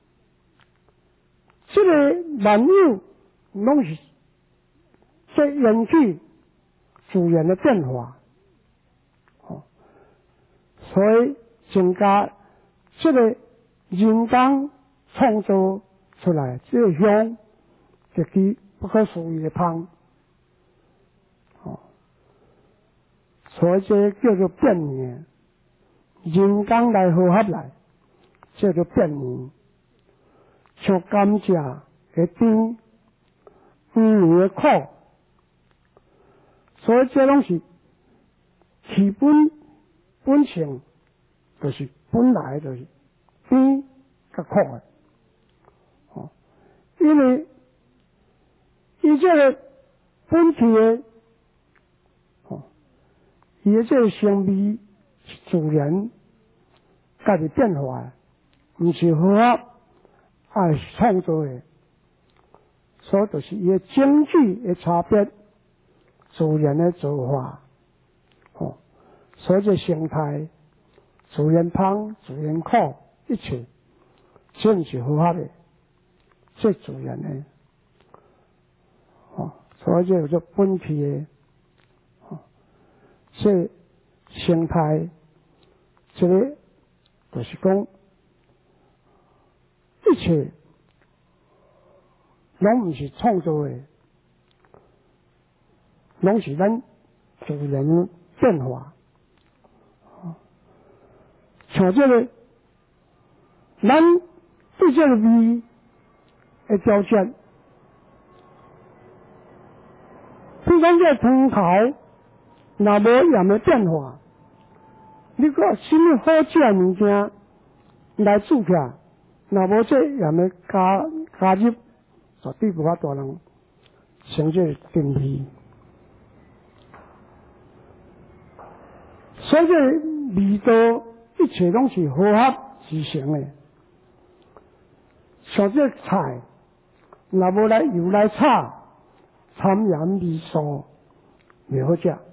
S2: 这个万有拢是在引起自然的变化，哦，所以增加这个人工创造出来这个香，一支不可思议的芳。所以这叫做变异，人工来合合来，叫做变异。像甘蔗的甜，芋的苦，所以这拢是其本本性，就是本来就是甜甲苦的。哦，因为伊这个本体的。伊的这个生味是自然家己变化的，毋是合合啊是创造的，所以就是伊的整体的差别，自然的造化，哦，所以这生态自然芳、自然苦，一切这毋是合合的，这自然的，哦，所以这叫做本体的。这生态，这个就是讲，一切拢毋是创造的，拢是咱自然的变化。像这个，咱对这个味的调节，比如讲这汤头。若无盐的变化，你讲什么好食的物件来煮起来，若无这盐的加加入，绝对无法度人成这甜味。所以这味道一切拢是合合而成的。像这菜，若无来油来炒，掺盐味素，袂好食。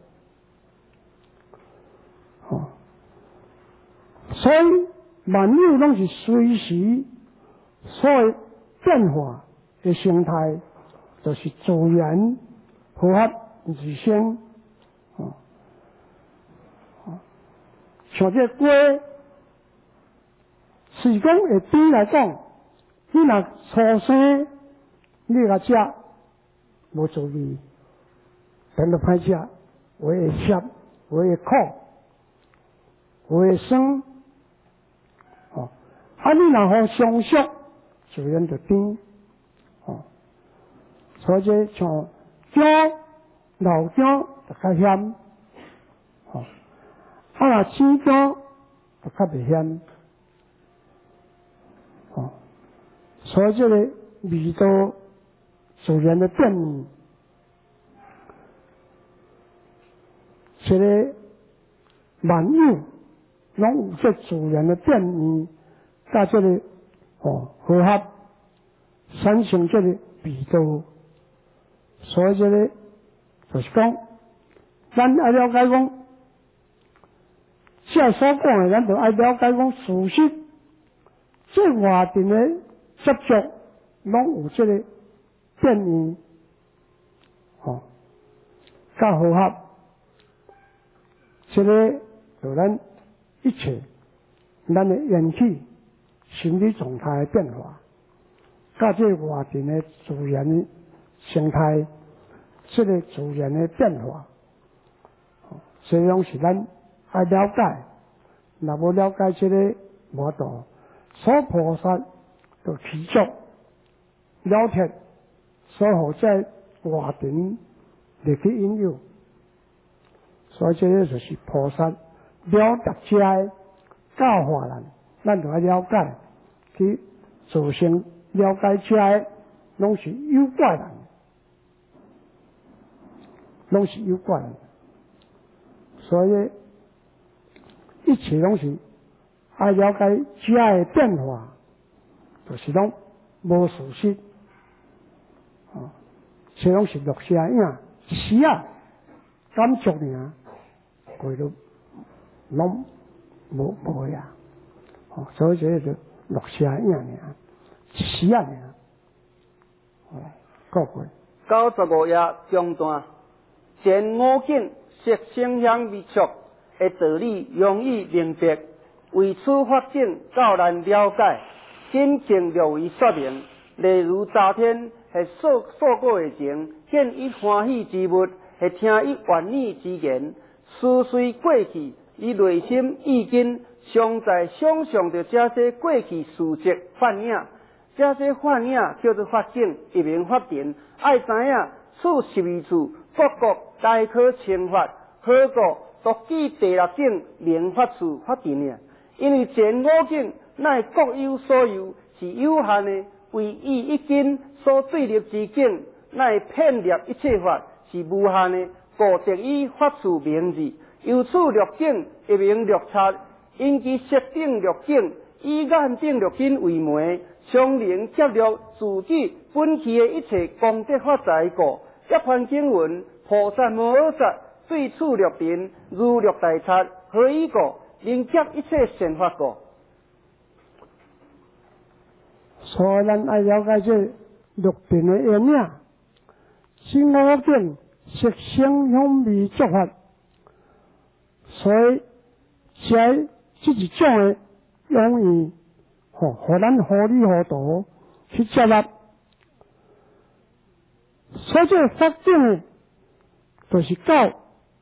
S2: 哦，所以万有拢是随时所有变化的生态，就是自然合合而生。哦，哦，像这鸡，是讲会甜来讲，你若初生，你甲食无滋味，变得歹食，有会涩，有会苦。会酸，哦，啊！你若好上熟，自然就甜，哦。所以这像姜、老姜就较咸，哦，啊若青姜就较袂咸，哦。所以这个味道自然的变异， 这个万有拢有这自然的变异，甲这个哦和合产生这个味道，所以这个就是讲，咱要了解讲，这所讲的，咱就要了解讲事实，这外边的接触拢有这个变异，哦，甲和合，这个就咱一切，咱的元气、心理状态的变化，甲这外边的自然的生态，这个自然的变化，这拢是咱爱了解。若无了解这个无道，所菩萨就持足了脱，所好在外边来去引诱，所以这个就是菩萨了达这个教化人，咱就要了解去自身了解这个，拢是有怪人，拢是有怪人，所以一切拢是爱了解这个变化，就是讲无事实，哦，这拢是录下影，一时啊感触尔，过了拢无无呀，哦，所以这个就录下影尔，一时啊尔，哦，过过。
S1: 九十五页中段，前五境色声香味触的道理容易明白，为此法境较难了解，仅请略为说明。例如昨天系所所过的情，见伊欢喜之物，系听伊愿意之言，思随过去，伊内心已经常在想象着这些过去事迹幻影，这些幻影叫做法境，一名法庭。爱知影此十二处各国大可惩罚，何故独举第六境明法处法庭呢？因为前五境乃各有所有，是有限的。唯一一境所对立之境，乃遍列一切法，是无限的。故得以法处名字。由此六境一名六察，因其色顶六境以眼顶六境为媒，相能接入自己本气的一切功德法财故。一番经文，菩萨摩诃萨对此六尘如六大察，何以故？能接一切善法故。
S2: 所以咱爱了解这六尘的原因，是五境色声香味触法，所以在这一种的容易，吼，互咱糊里糊涂去接纳。所以这法境呢，就是到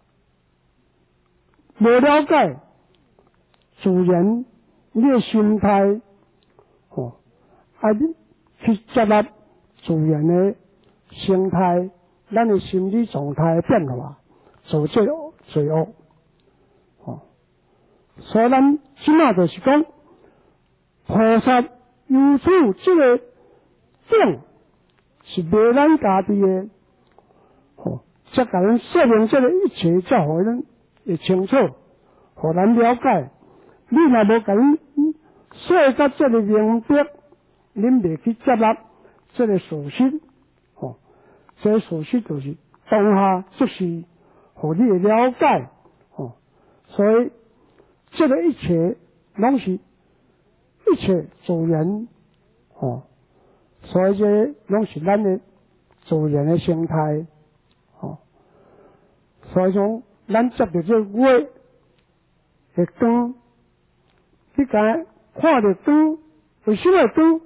S2: 无了解自然你的心态，吼。啊！你去接纳自然的生态，咱的心理状态的变化，做这罪恶，哦。所以咱即马就是讲，菩萨由此这个境是袂咱家己的，哦，才甲咱说明这个一切，才互咱会清楚，互咱了解。你若无甲咱说到这个明白。恁袂去接纳这个事实，吼、哦，这个事实就是当下即是，互你的了解，吼、哦，所以这个一切拢是一切自然，吼、哦，所以这拢是咱的自然的生态，吼、哦，所以讲咱接着这月的光，你敢看着光，为什么光？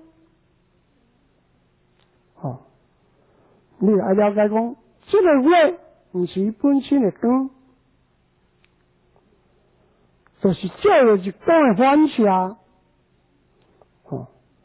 S2: 哦，你爱了解讲，这个月不是本身的光，就是照着日光的反射，哦，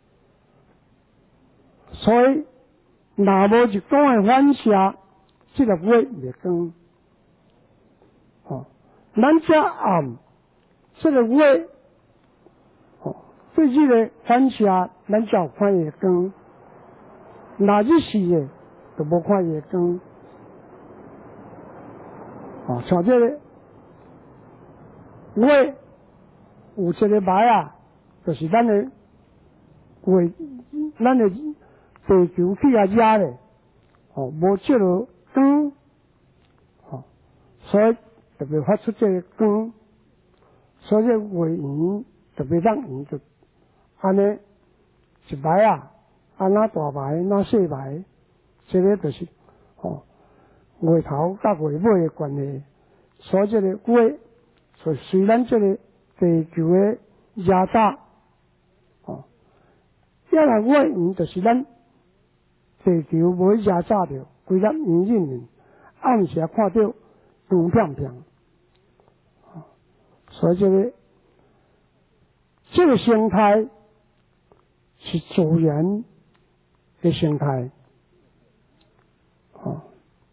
S2: 所以若无日光的反射，这个月袂光，哦，咱这暗，这个月，哦，对这个反射，咱才有看见光。若日时的，就无看见光。哦，像这个月有一个牌啊，就是咱的月，咱的地球气啊热咧，哦，无照到光，哦，所以特别发出这个光，所以月圆特别当圆就安尼一排啊，啊哪大排哪小排，这个就是哦月头甲月尾的关系，所以这个月就虽然这个地球的热早，哦，一来月圆就是咱地球无热早着，规粒圆润润，暗时看到光片片，哦，所以这个这个生态是自然的生态，哦，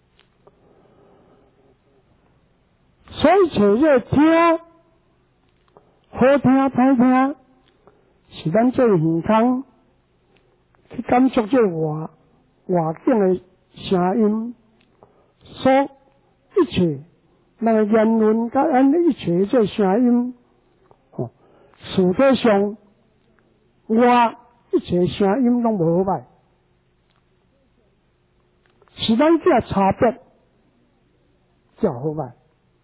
S2: 所以找这听好听歹听，是咱这个耳孔去感受这外外境的声音，所一切咱的言论甲咱一切这声音，哦，实际上外一切声音拢无好歹，是咱这差别才好歹。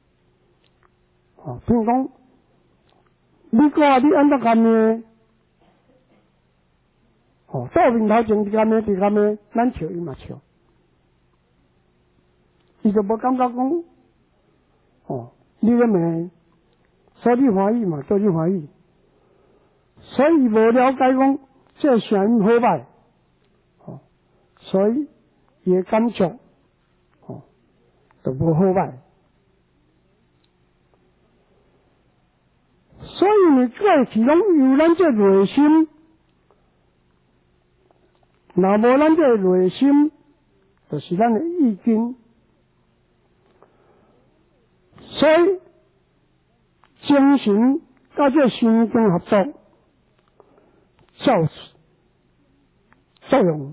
S2: 哦，比如讲，你讲你安怎干呢？哦，倒面头前伫干呢，伫干呢，咱笑伊嘛笑，伊就无感觉讲，哦，你咧骂，所以你欢喜嘛，做你欢喜，所以无了解讲这声音好歹，哦，所以伊的感觉，哦，就无好歹。所以呢，过去拢有咱这内心，若无咱这内心，就是咱的意境。所以精神甲这神经合作，造作用，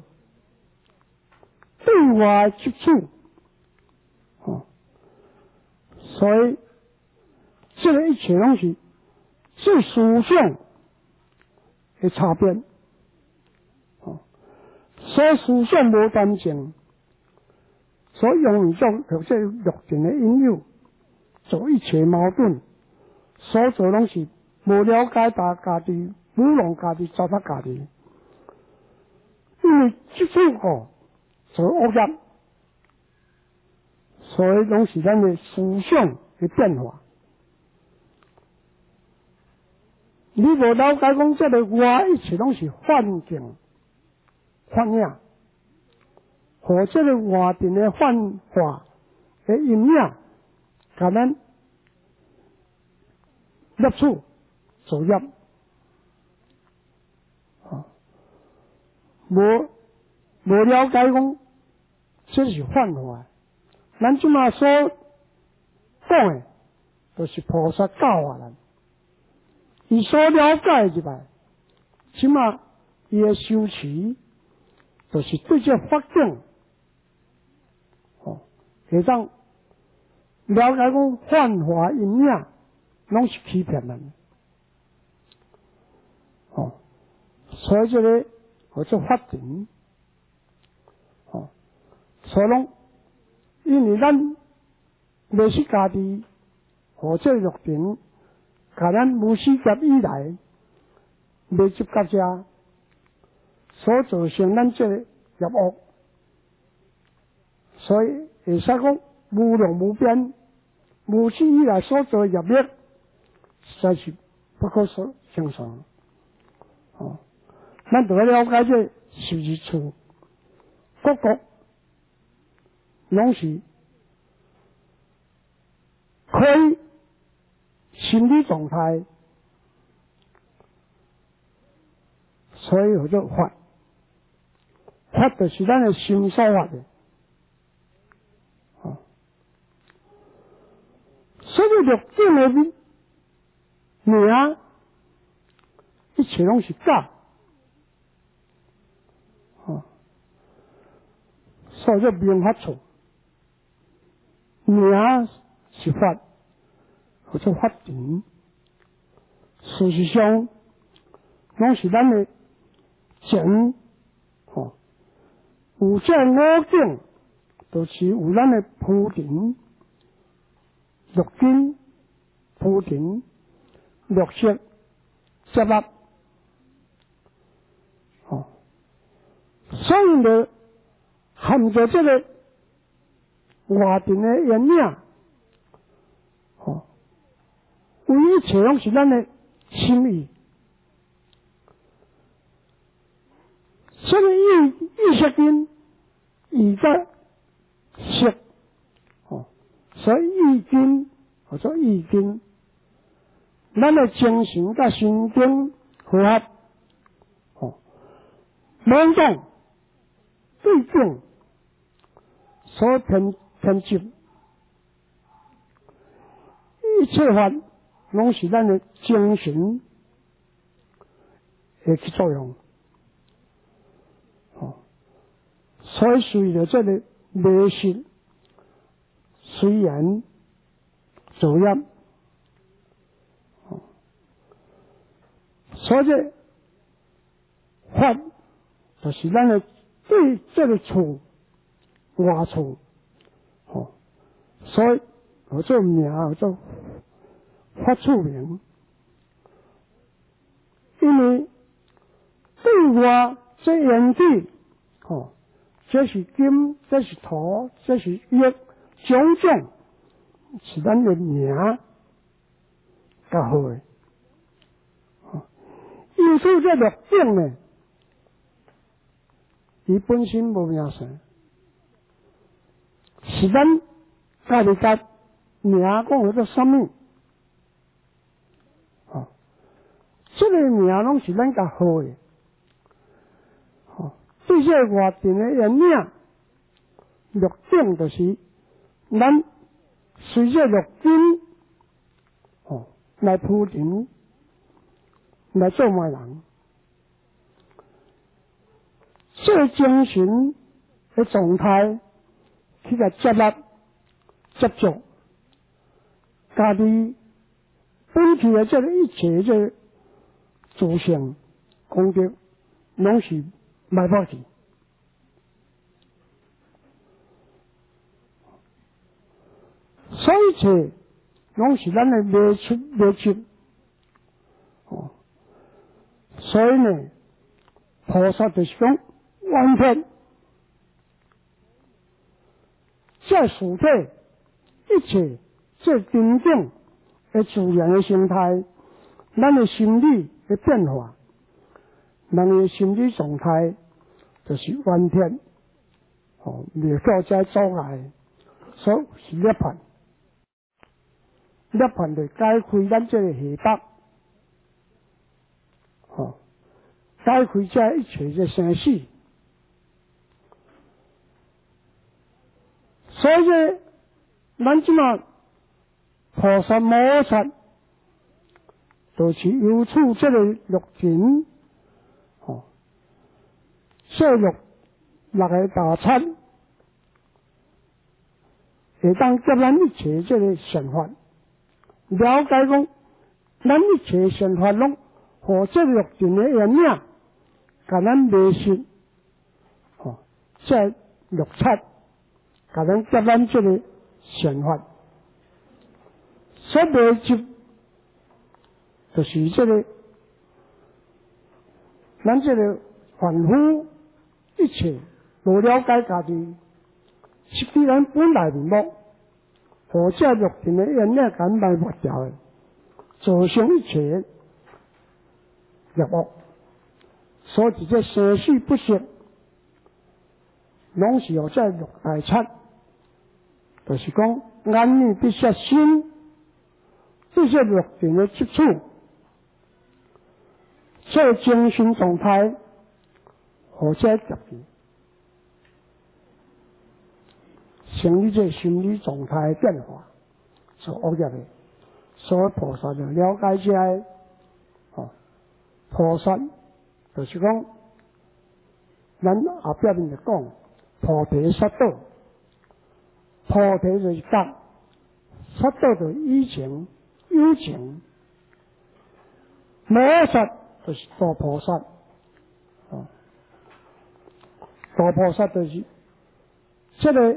S2: 对外接触，哦，所以这个一切东西。是思想的差别，哦，所思想无单纯，所以容易做有这欲情的引诱，做一切矛盾，所做拢是无了解大家己，舞弄家己，糟蹋家己，因为接触过做恶业，所以拢是咱的思想的变化。你无了解讲，这个外一切拢是幻境、幻影，和这个外边的幻化的阴影，甲咱入处作业，啊，无无了解讲，这是幻化。咱即马所讲的，就是菩萨教啊咱。伊所了解入来，即马伊的修持，就是对这法境，哦，会当了解讲幻化阴影，拢是欺骗人，哦，所以这个叫做法庭，哦，所以拢因为咱未是家己，或者欲情。甲咱无始劫以来未接甲遮，所造成咱这个业恶，所以会使讲无量无边，无始以来所做的业力，实在是不可所相算。哦，咱就要了解这十二处各国拢是可以。心理状态，所以叫做法。法就是咱的心所法的，哦。所以六境的名，一切拢是假，哦。所以叫名法处，名是法。叫做法庭， 事实上，拢是咱的前吼，有这五境，就是有咱的铺陈、六根、铺陈、六识、接纳，吼，所以呢，含着这个外定的原领，吼，有一切拢是咱的心意。这个意意识根，意在识，哦，所以意根或者意根，咱的精神甲神经合合，哦，两种对境所偏偏执，一切法拢是咱的精神会起作用。所以随着这个迷失，虽然走入，所以这法就是咱的对这个处外处，哦，所以我做名叫做法处名，因为对外这缘起，哦。这是金，这是土，这是玉，种种是咱的名较好的。因此这六境呢，伊本身无名声，是咱家己甲名讲叫做什么？哦，这个名拢是咱较好的。对这外定的原领，六境就是咱随这六根哦来铺陈，来做卖人。这个精神的状态去来接纳、接触，家己本体的这个一切这自性功德，拢是卖不去，所以一切拢是咱的迷出迷出，哦，所以呢，菩萨就是讲完全，这事体一切这真正的自然的生态，咱的心理的变化。人的心理状态就是完全，哦，未到这阻碍，所以是涅槃。涅槃就解开咱这个下巴，哦，解开这一切的生死。所以呢，咱即马菩萨摩擦，就是由处这个六尘。这六六个大参，会当接咱一切这个善法，了解讲，咱一切善法拢和这六尘的原领，甲咱迷失，哦，这六七，甲咱接咱这个善法，所迷失，就是这个，咱这个凡夫。一切无了解家己，失去咱本来面目，或者六尘的原领敢卖不掉的，造成一切业恶。所以这生死不息，拢是有这六大七，就是讲眼耳鼻舌身，这些六尘的接触，这精神状态。或者特别，生理这心理状态变化所恶业的，所以菩萨就了解这个，哦，菩萨就是讲，咱后边面就讲菩提萨埵，菩提就是觉，萨埵就是依情、有情， 摩萨就是大菩萨，啊，大菩萨就是这个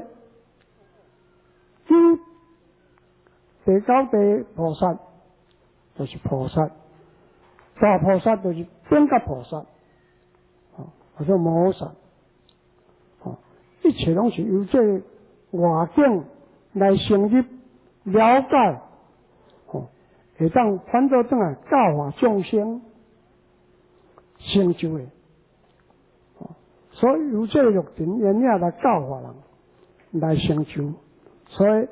S2: 九第九地菩萨就是菩萨，大菩萨就是变觉菩萨，啊，或者摩萨，啊，一切拢是由这个外境来成立了解，哦，会当反倒转来教化众生成就的，哦，所以由这个六尘原理来教化人，来成就，所以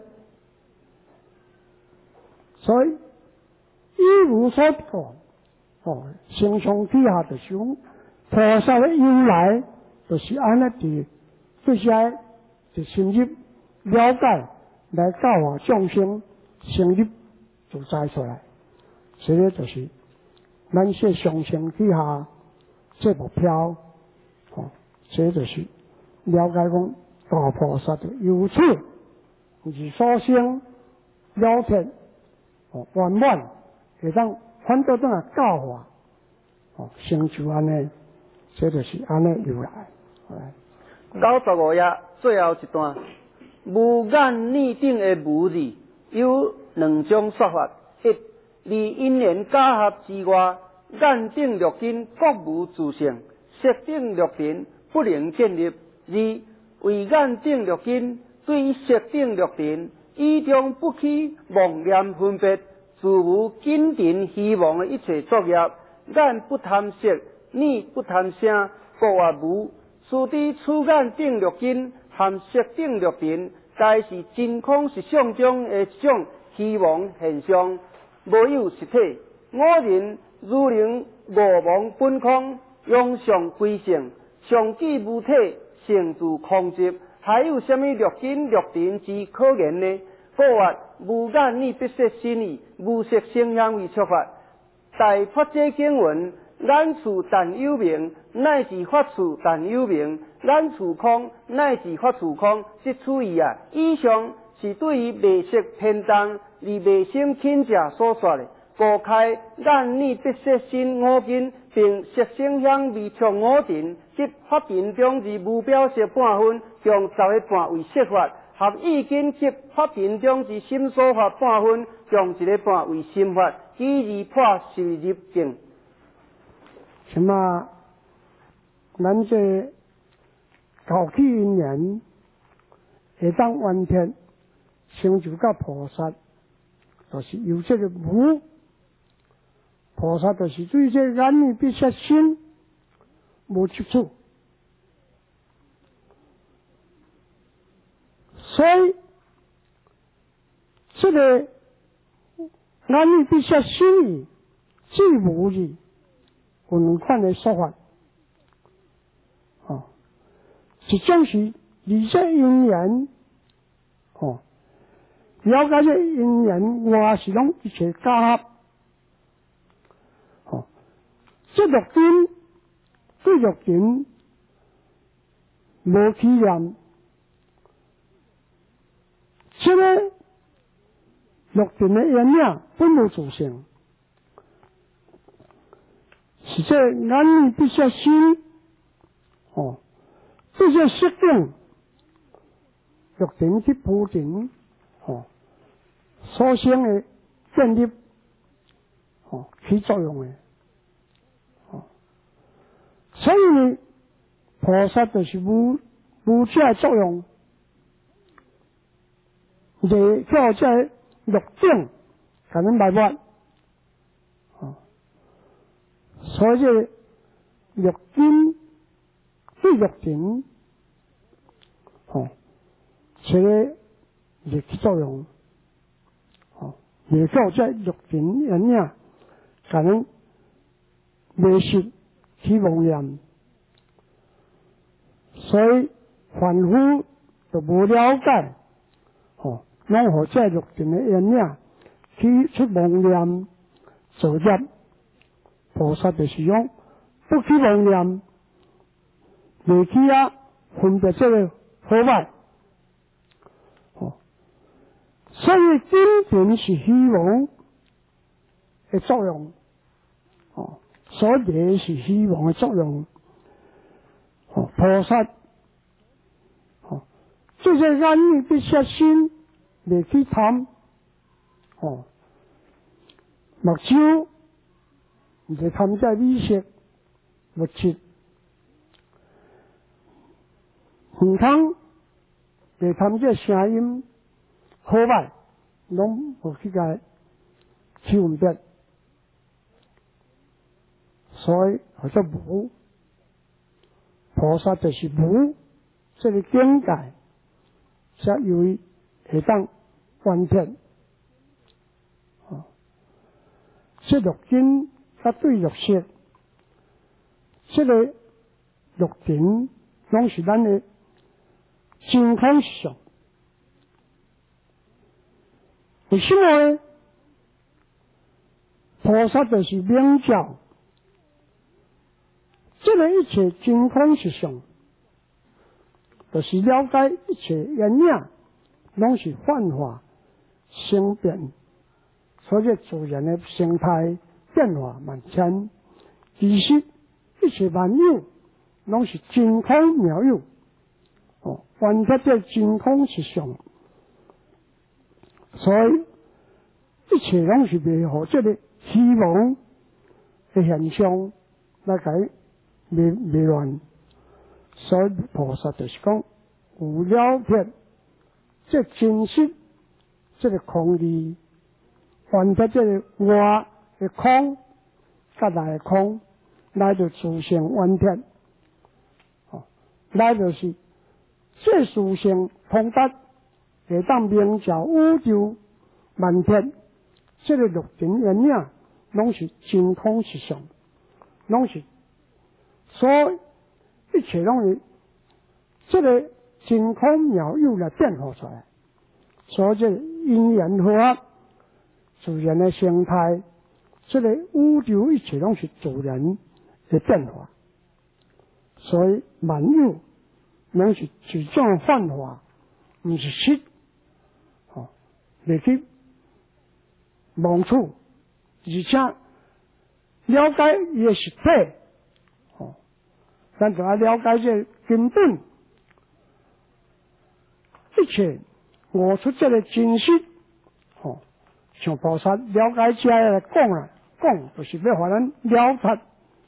S2: 所以一如所讲，哦，形象底下就是讲菩萨的由来，就是安尼伫这些就深入了解来教化众生，成立就栽出来。这个就是咱说上升底下这目标，哦，这就是了解讲大菩萨的由此而所生了脱，哦，圆满会当反倒转来教化，哦，成就安尼，这就是安尼由来。
S1: 九十五页最后一段，无眼念顶的无字有两种说法：一，离因缘假合之外，眼顶六根各无自性，色顶六尘不能建立；二，为眼顶六根对色顶六尘意中不起妄念分别，自无紧盯希望的一切作业。眼不贪色，耳不贪声，故也无。此地此眼顶六根含色顶六尘，该是真空实相中的一种虚妄现象，无有实体。我人如能悟妄本空，用上归性，上具无体，性自空寂，还有什么六根六尘之可言呢？故曰无眼耳必色心意，无色声香味触法。大法界经文，眼处但有明，乃是法处但有明；眼处空，乃是法处空。即此意啊！以上是对于未识偏当而未生亲者所说的。故开眼耳必色心五根，并色声香味触五尘，即法品中之无表色半分，将十个半为色法；合意根及法品中之心所法半分，将一个半为心法。其二破受入境。
S2: 什么？咱这高起因缘，会当完全成就到菩萨，就是有这个无。菩萨就是对这眼耳必色心无接触，所以这个眼耳必色心意即无意，有两款的说法。哦，一种是理这因缘，哦，了解这因缘，外是拢一切假合。哦，这六根对六根无起念，这个六根的原理本无自性，是这眼耳必色心，哦，这些色境六尘及无尘，哦，所生的建立，哦，起作用的，哦，所以呢，菩萨就是无无这作用，就叫这六境，才能埋没，哦，所以这六根对六尘，哦，这个也起作用，哦，也叫这六尘原理，才能迷失起妄念，所以凡夫就无了解，哦，咱何这六尘的原理起出妄念造业，菩萨就是讲不起妄念，未起啊分别这个好坏，哦，所以真正是虚妄的作用， 所惹是希望的作用。哦，菩萨，哦，这些眼耳鼻舌身未去贪，哦，目睭唔是贪这美食物质，耳孔未贪这声音好歹，拢无去甲去分别，所以或者无。菩萨就是无这个境界，才由于会当完成。哦，这六根甲对六识，这个六尘拢是咱的真空相。为什么呢？菩萨就是明照。这个一切真空实相，就是了解一切缘影，拢是幻化生变，所以自然的生态变化万千。其实一切万有拢是真空妙有，哦，完全这真空实相，所以一切拢是维护这个希望的现象来解。未未乱，所以菩萨就是讲有了解这真实，这个空理，完全这个外的空，甲内的空，来就自性完全，哦，来就是这自性通达，会当明照宇宙万天，这个六尘缘影，拢是真空实相，拢是。所以一切拢是这个真空妙有来变化出来，所以这因缘和合自然的生态，这个宇宙一切拢是自然的变化，所以万有拢是自种幻化，唔是实，哦，未去妄处，而且了解伊的实体。咱就要了解这根本，一切悟出这个真实，哦，像菩萨了解这来讲啊，讲就是要互咱了达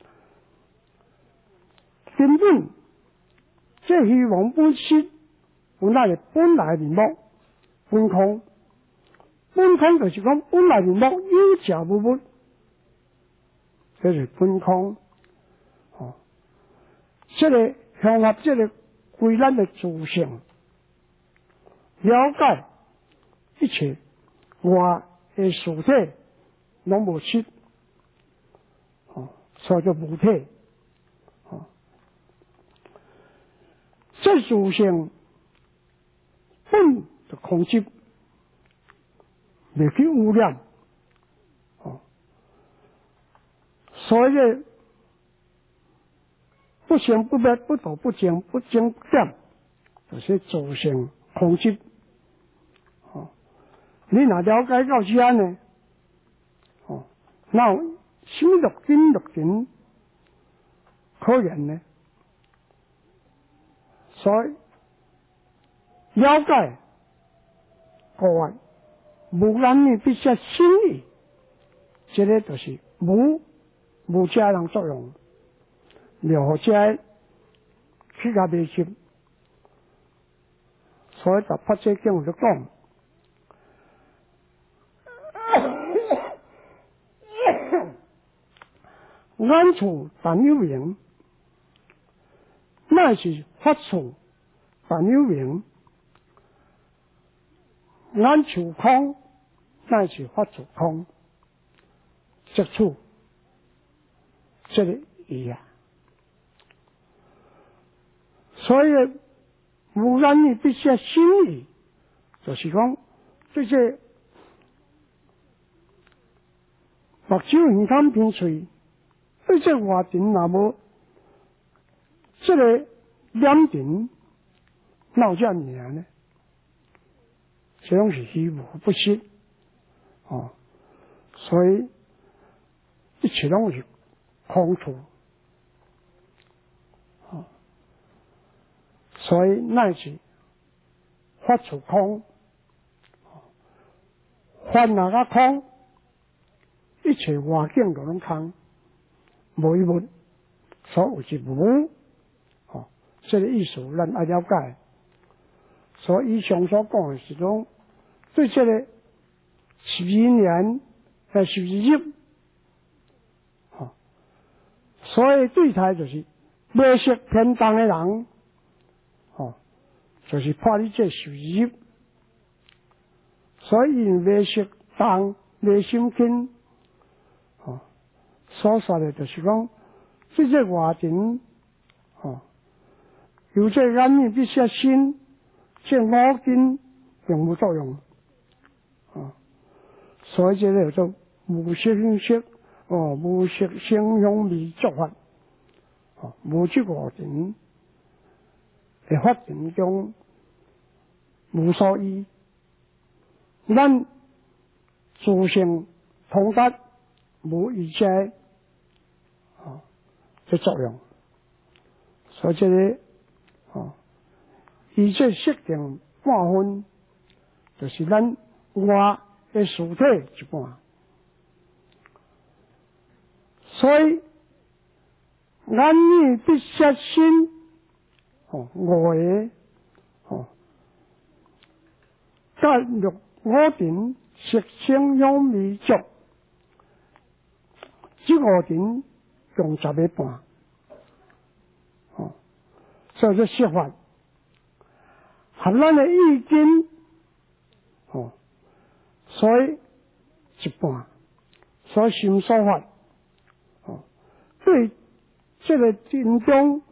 S2: 根本，这虚妄本实，本来是本来面目，本空，本空就是讲本来面目有假无物，这是本空。这个向合这个归咱的自性，了解一切外的事体拢无实，哦，所以叫无体，哦，这自性本就空寂，未去污染，哦，所以。不生不灭，不动不静，不增不减，就是自性空寂。哦，你若了解到这样呢，哦，那什么六根六尘可言呢？所以了解个案无眼耳鼻舌身意，这个就是无无这样作用。了解去甲未入，所以就八节经就讲，眼处但有明，乃是法处但有明；眼处空，乃是法处空。这处这个一样。所以无眼耳鼻舌身意，就是讲这些目睭耳孔鼻喙，对这外尘若无这个念尘，哪有这名呢？这种是虚无不实，哦，所以一切拢是空处，啊，所以乃是发出空，烦恼个空，一切环境都拢空，无一物，所有是无，哦，这个意思咱爱了解。所以以上所讲的是讲，对这个十二年诶十二日，哦，所以对待就是买色偏重的人，哦，就是怕你这十二日，所以因买色重买心轻，哦，所说的就是讲，对这外境，哦，由这眼面必须心。这五根并无作用，啊，所以这个叫做无色性色，哦，无色性香味触法，哦，无这五尘会发展中无所依，咱自性通达无一切，啊，这作用，所以这个，啊。以这设定半分，就是咱外的实体一半，所以眼耳鼻舌身，哦，五个，哦，甲六五尘色声香味触，这五尘用十个半，哦，所以这说法。合咱的意境，哦，所以一半，所以心所法，哦，对这个心中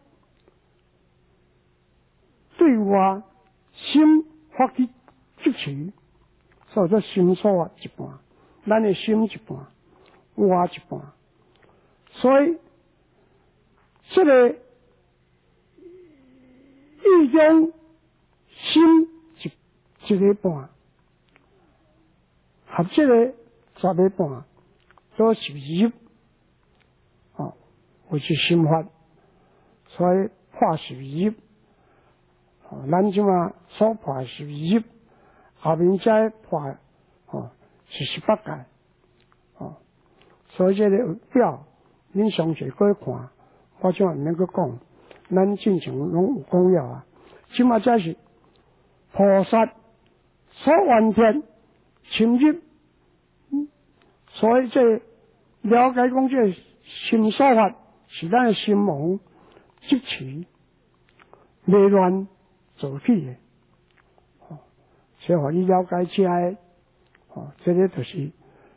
S2: 对外心发起支持，所以说心所法一半，咱的心一半，外一半，所以这个意中。心一一个半，合这个十个半，都是入，哦，为是心法，所以破是入，哦，咱即嘛所破是入，后面再破，哦，是十八界，哦，所以这个表，恁详细过看，我即嘛毋免去讲，咱进前拢有讲了啊，即嘛才是。菩萨所完全深入，所以这了解讲这心所法是咱的心王即持未乱做起的，哦，所以互你了解这个，哦，这个就是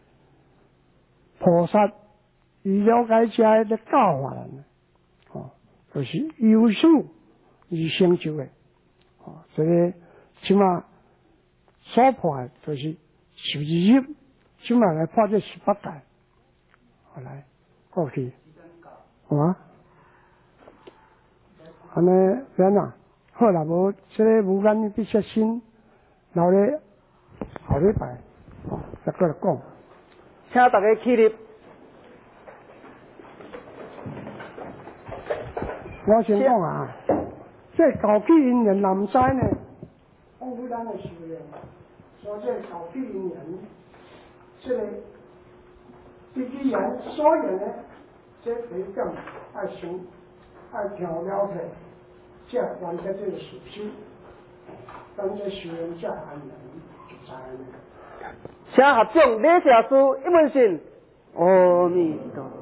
S2: 菩萨伊了解这个的教法呢，哦，就是有数而成就的，哦，这个。即嘛所破就是十二日，即嘛来破这十八界，好来过去，啊，安尼怎啊？好啦，无这个无眼必须心，然后咧后礼拜哦再过来讲，
S1: 请大家起立。
S2: 我先讲啊，这高起因缘南斋呢。丰富咱的修炼，所以这搞必因缘，这个这句言所言呢，这第一点爱想爱调了解，这完成这个事情，咱这修炼才安能就知呢。
S1: 请合掌礼下师一问讯，阿弥陀佛。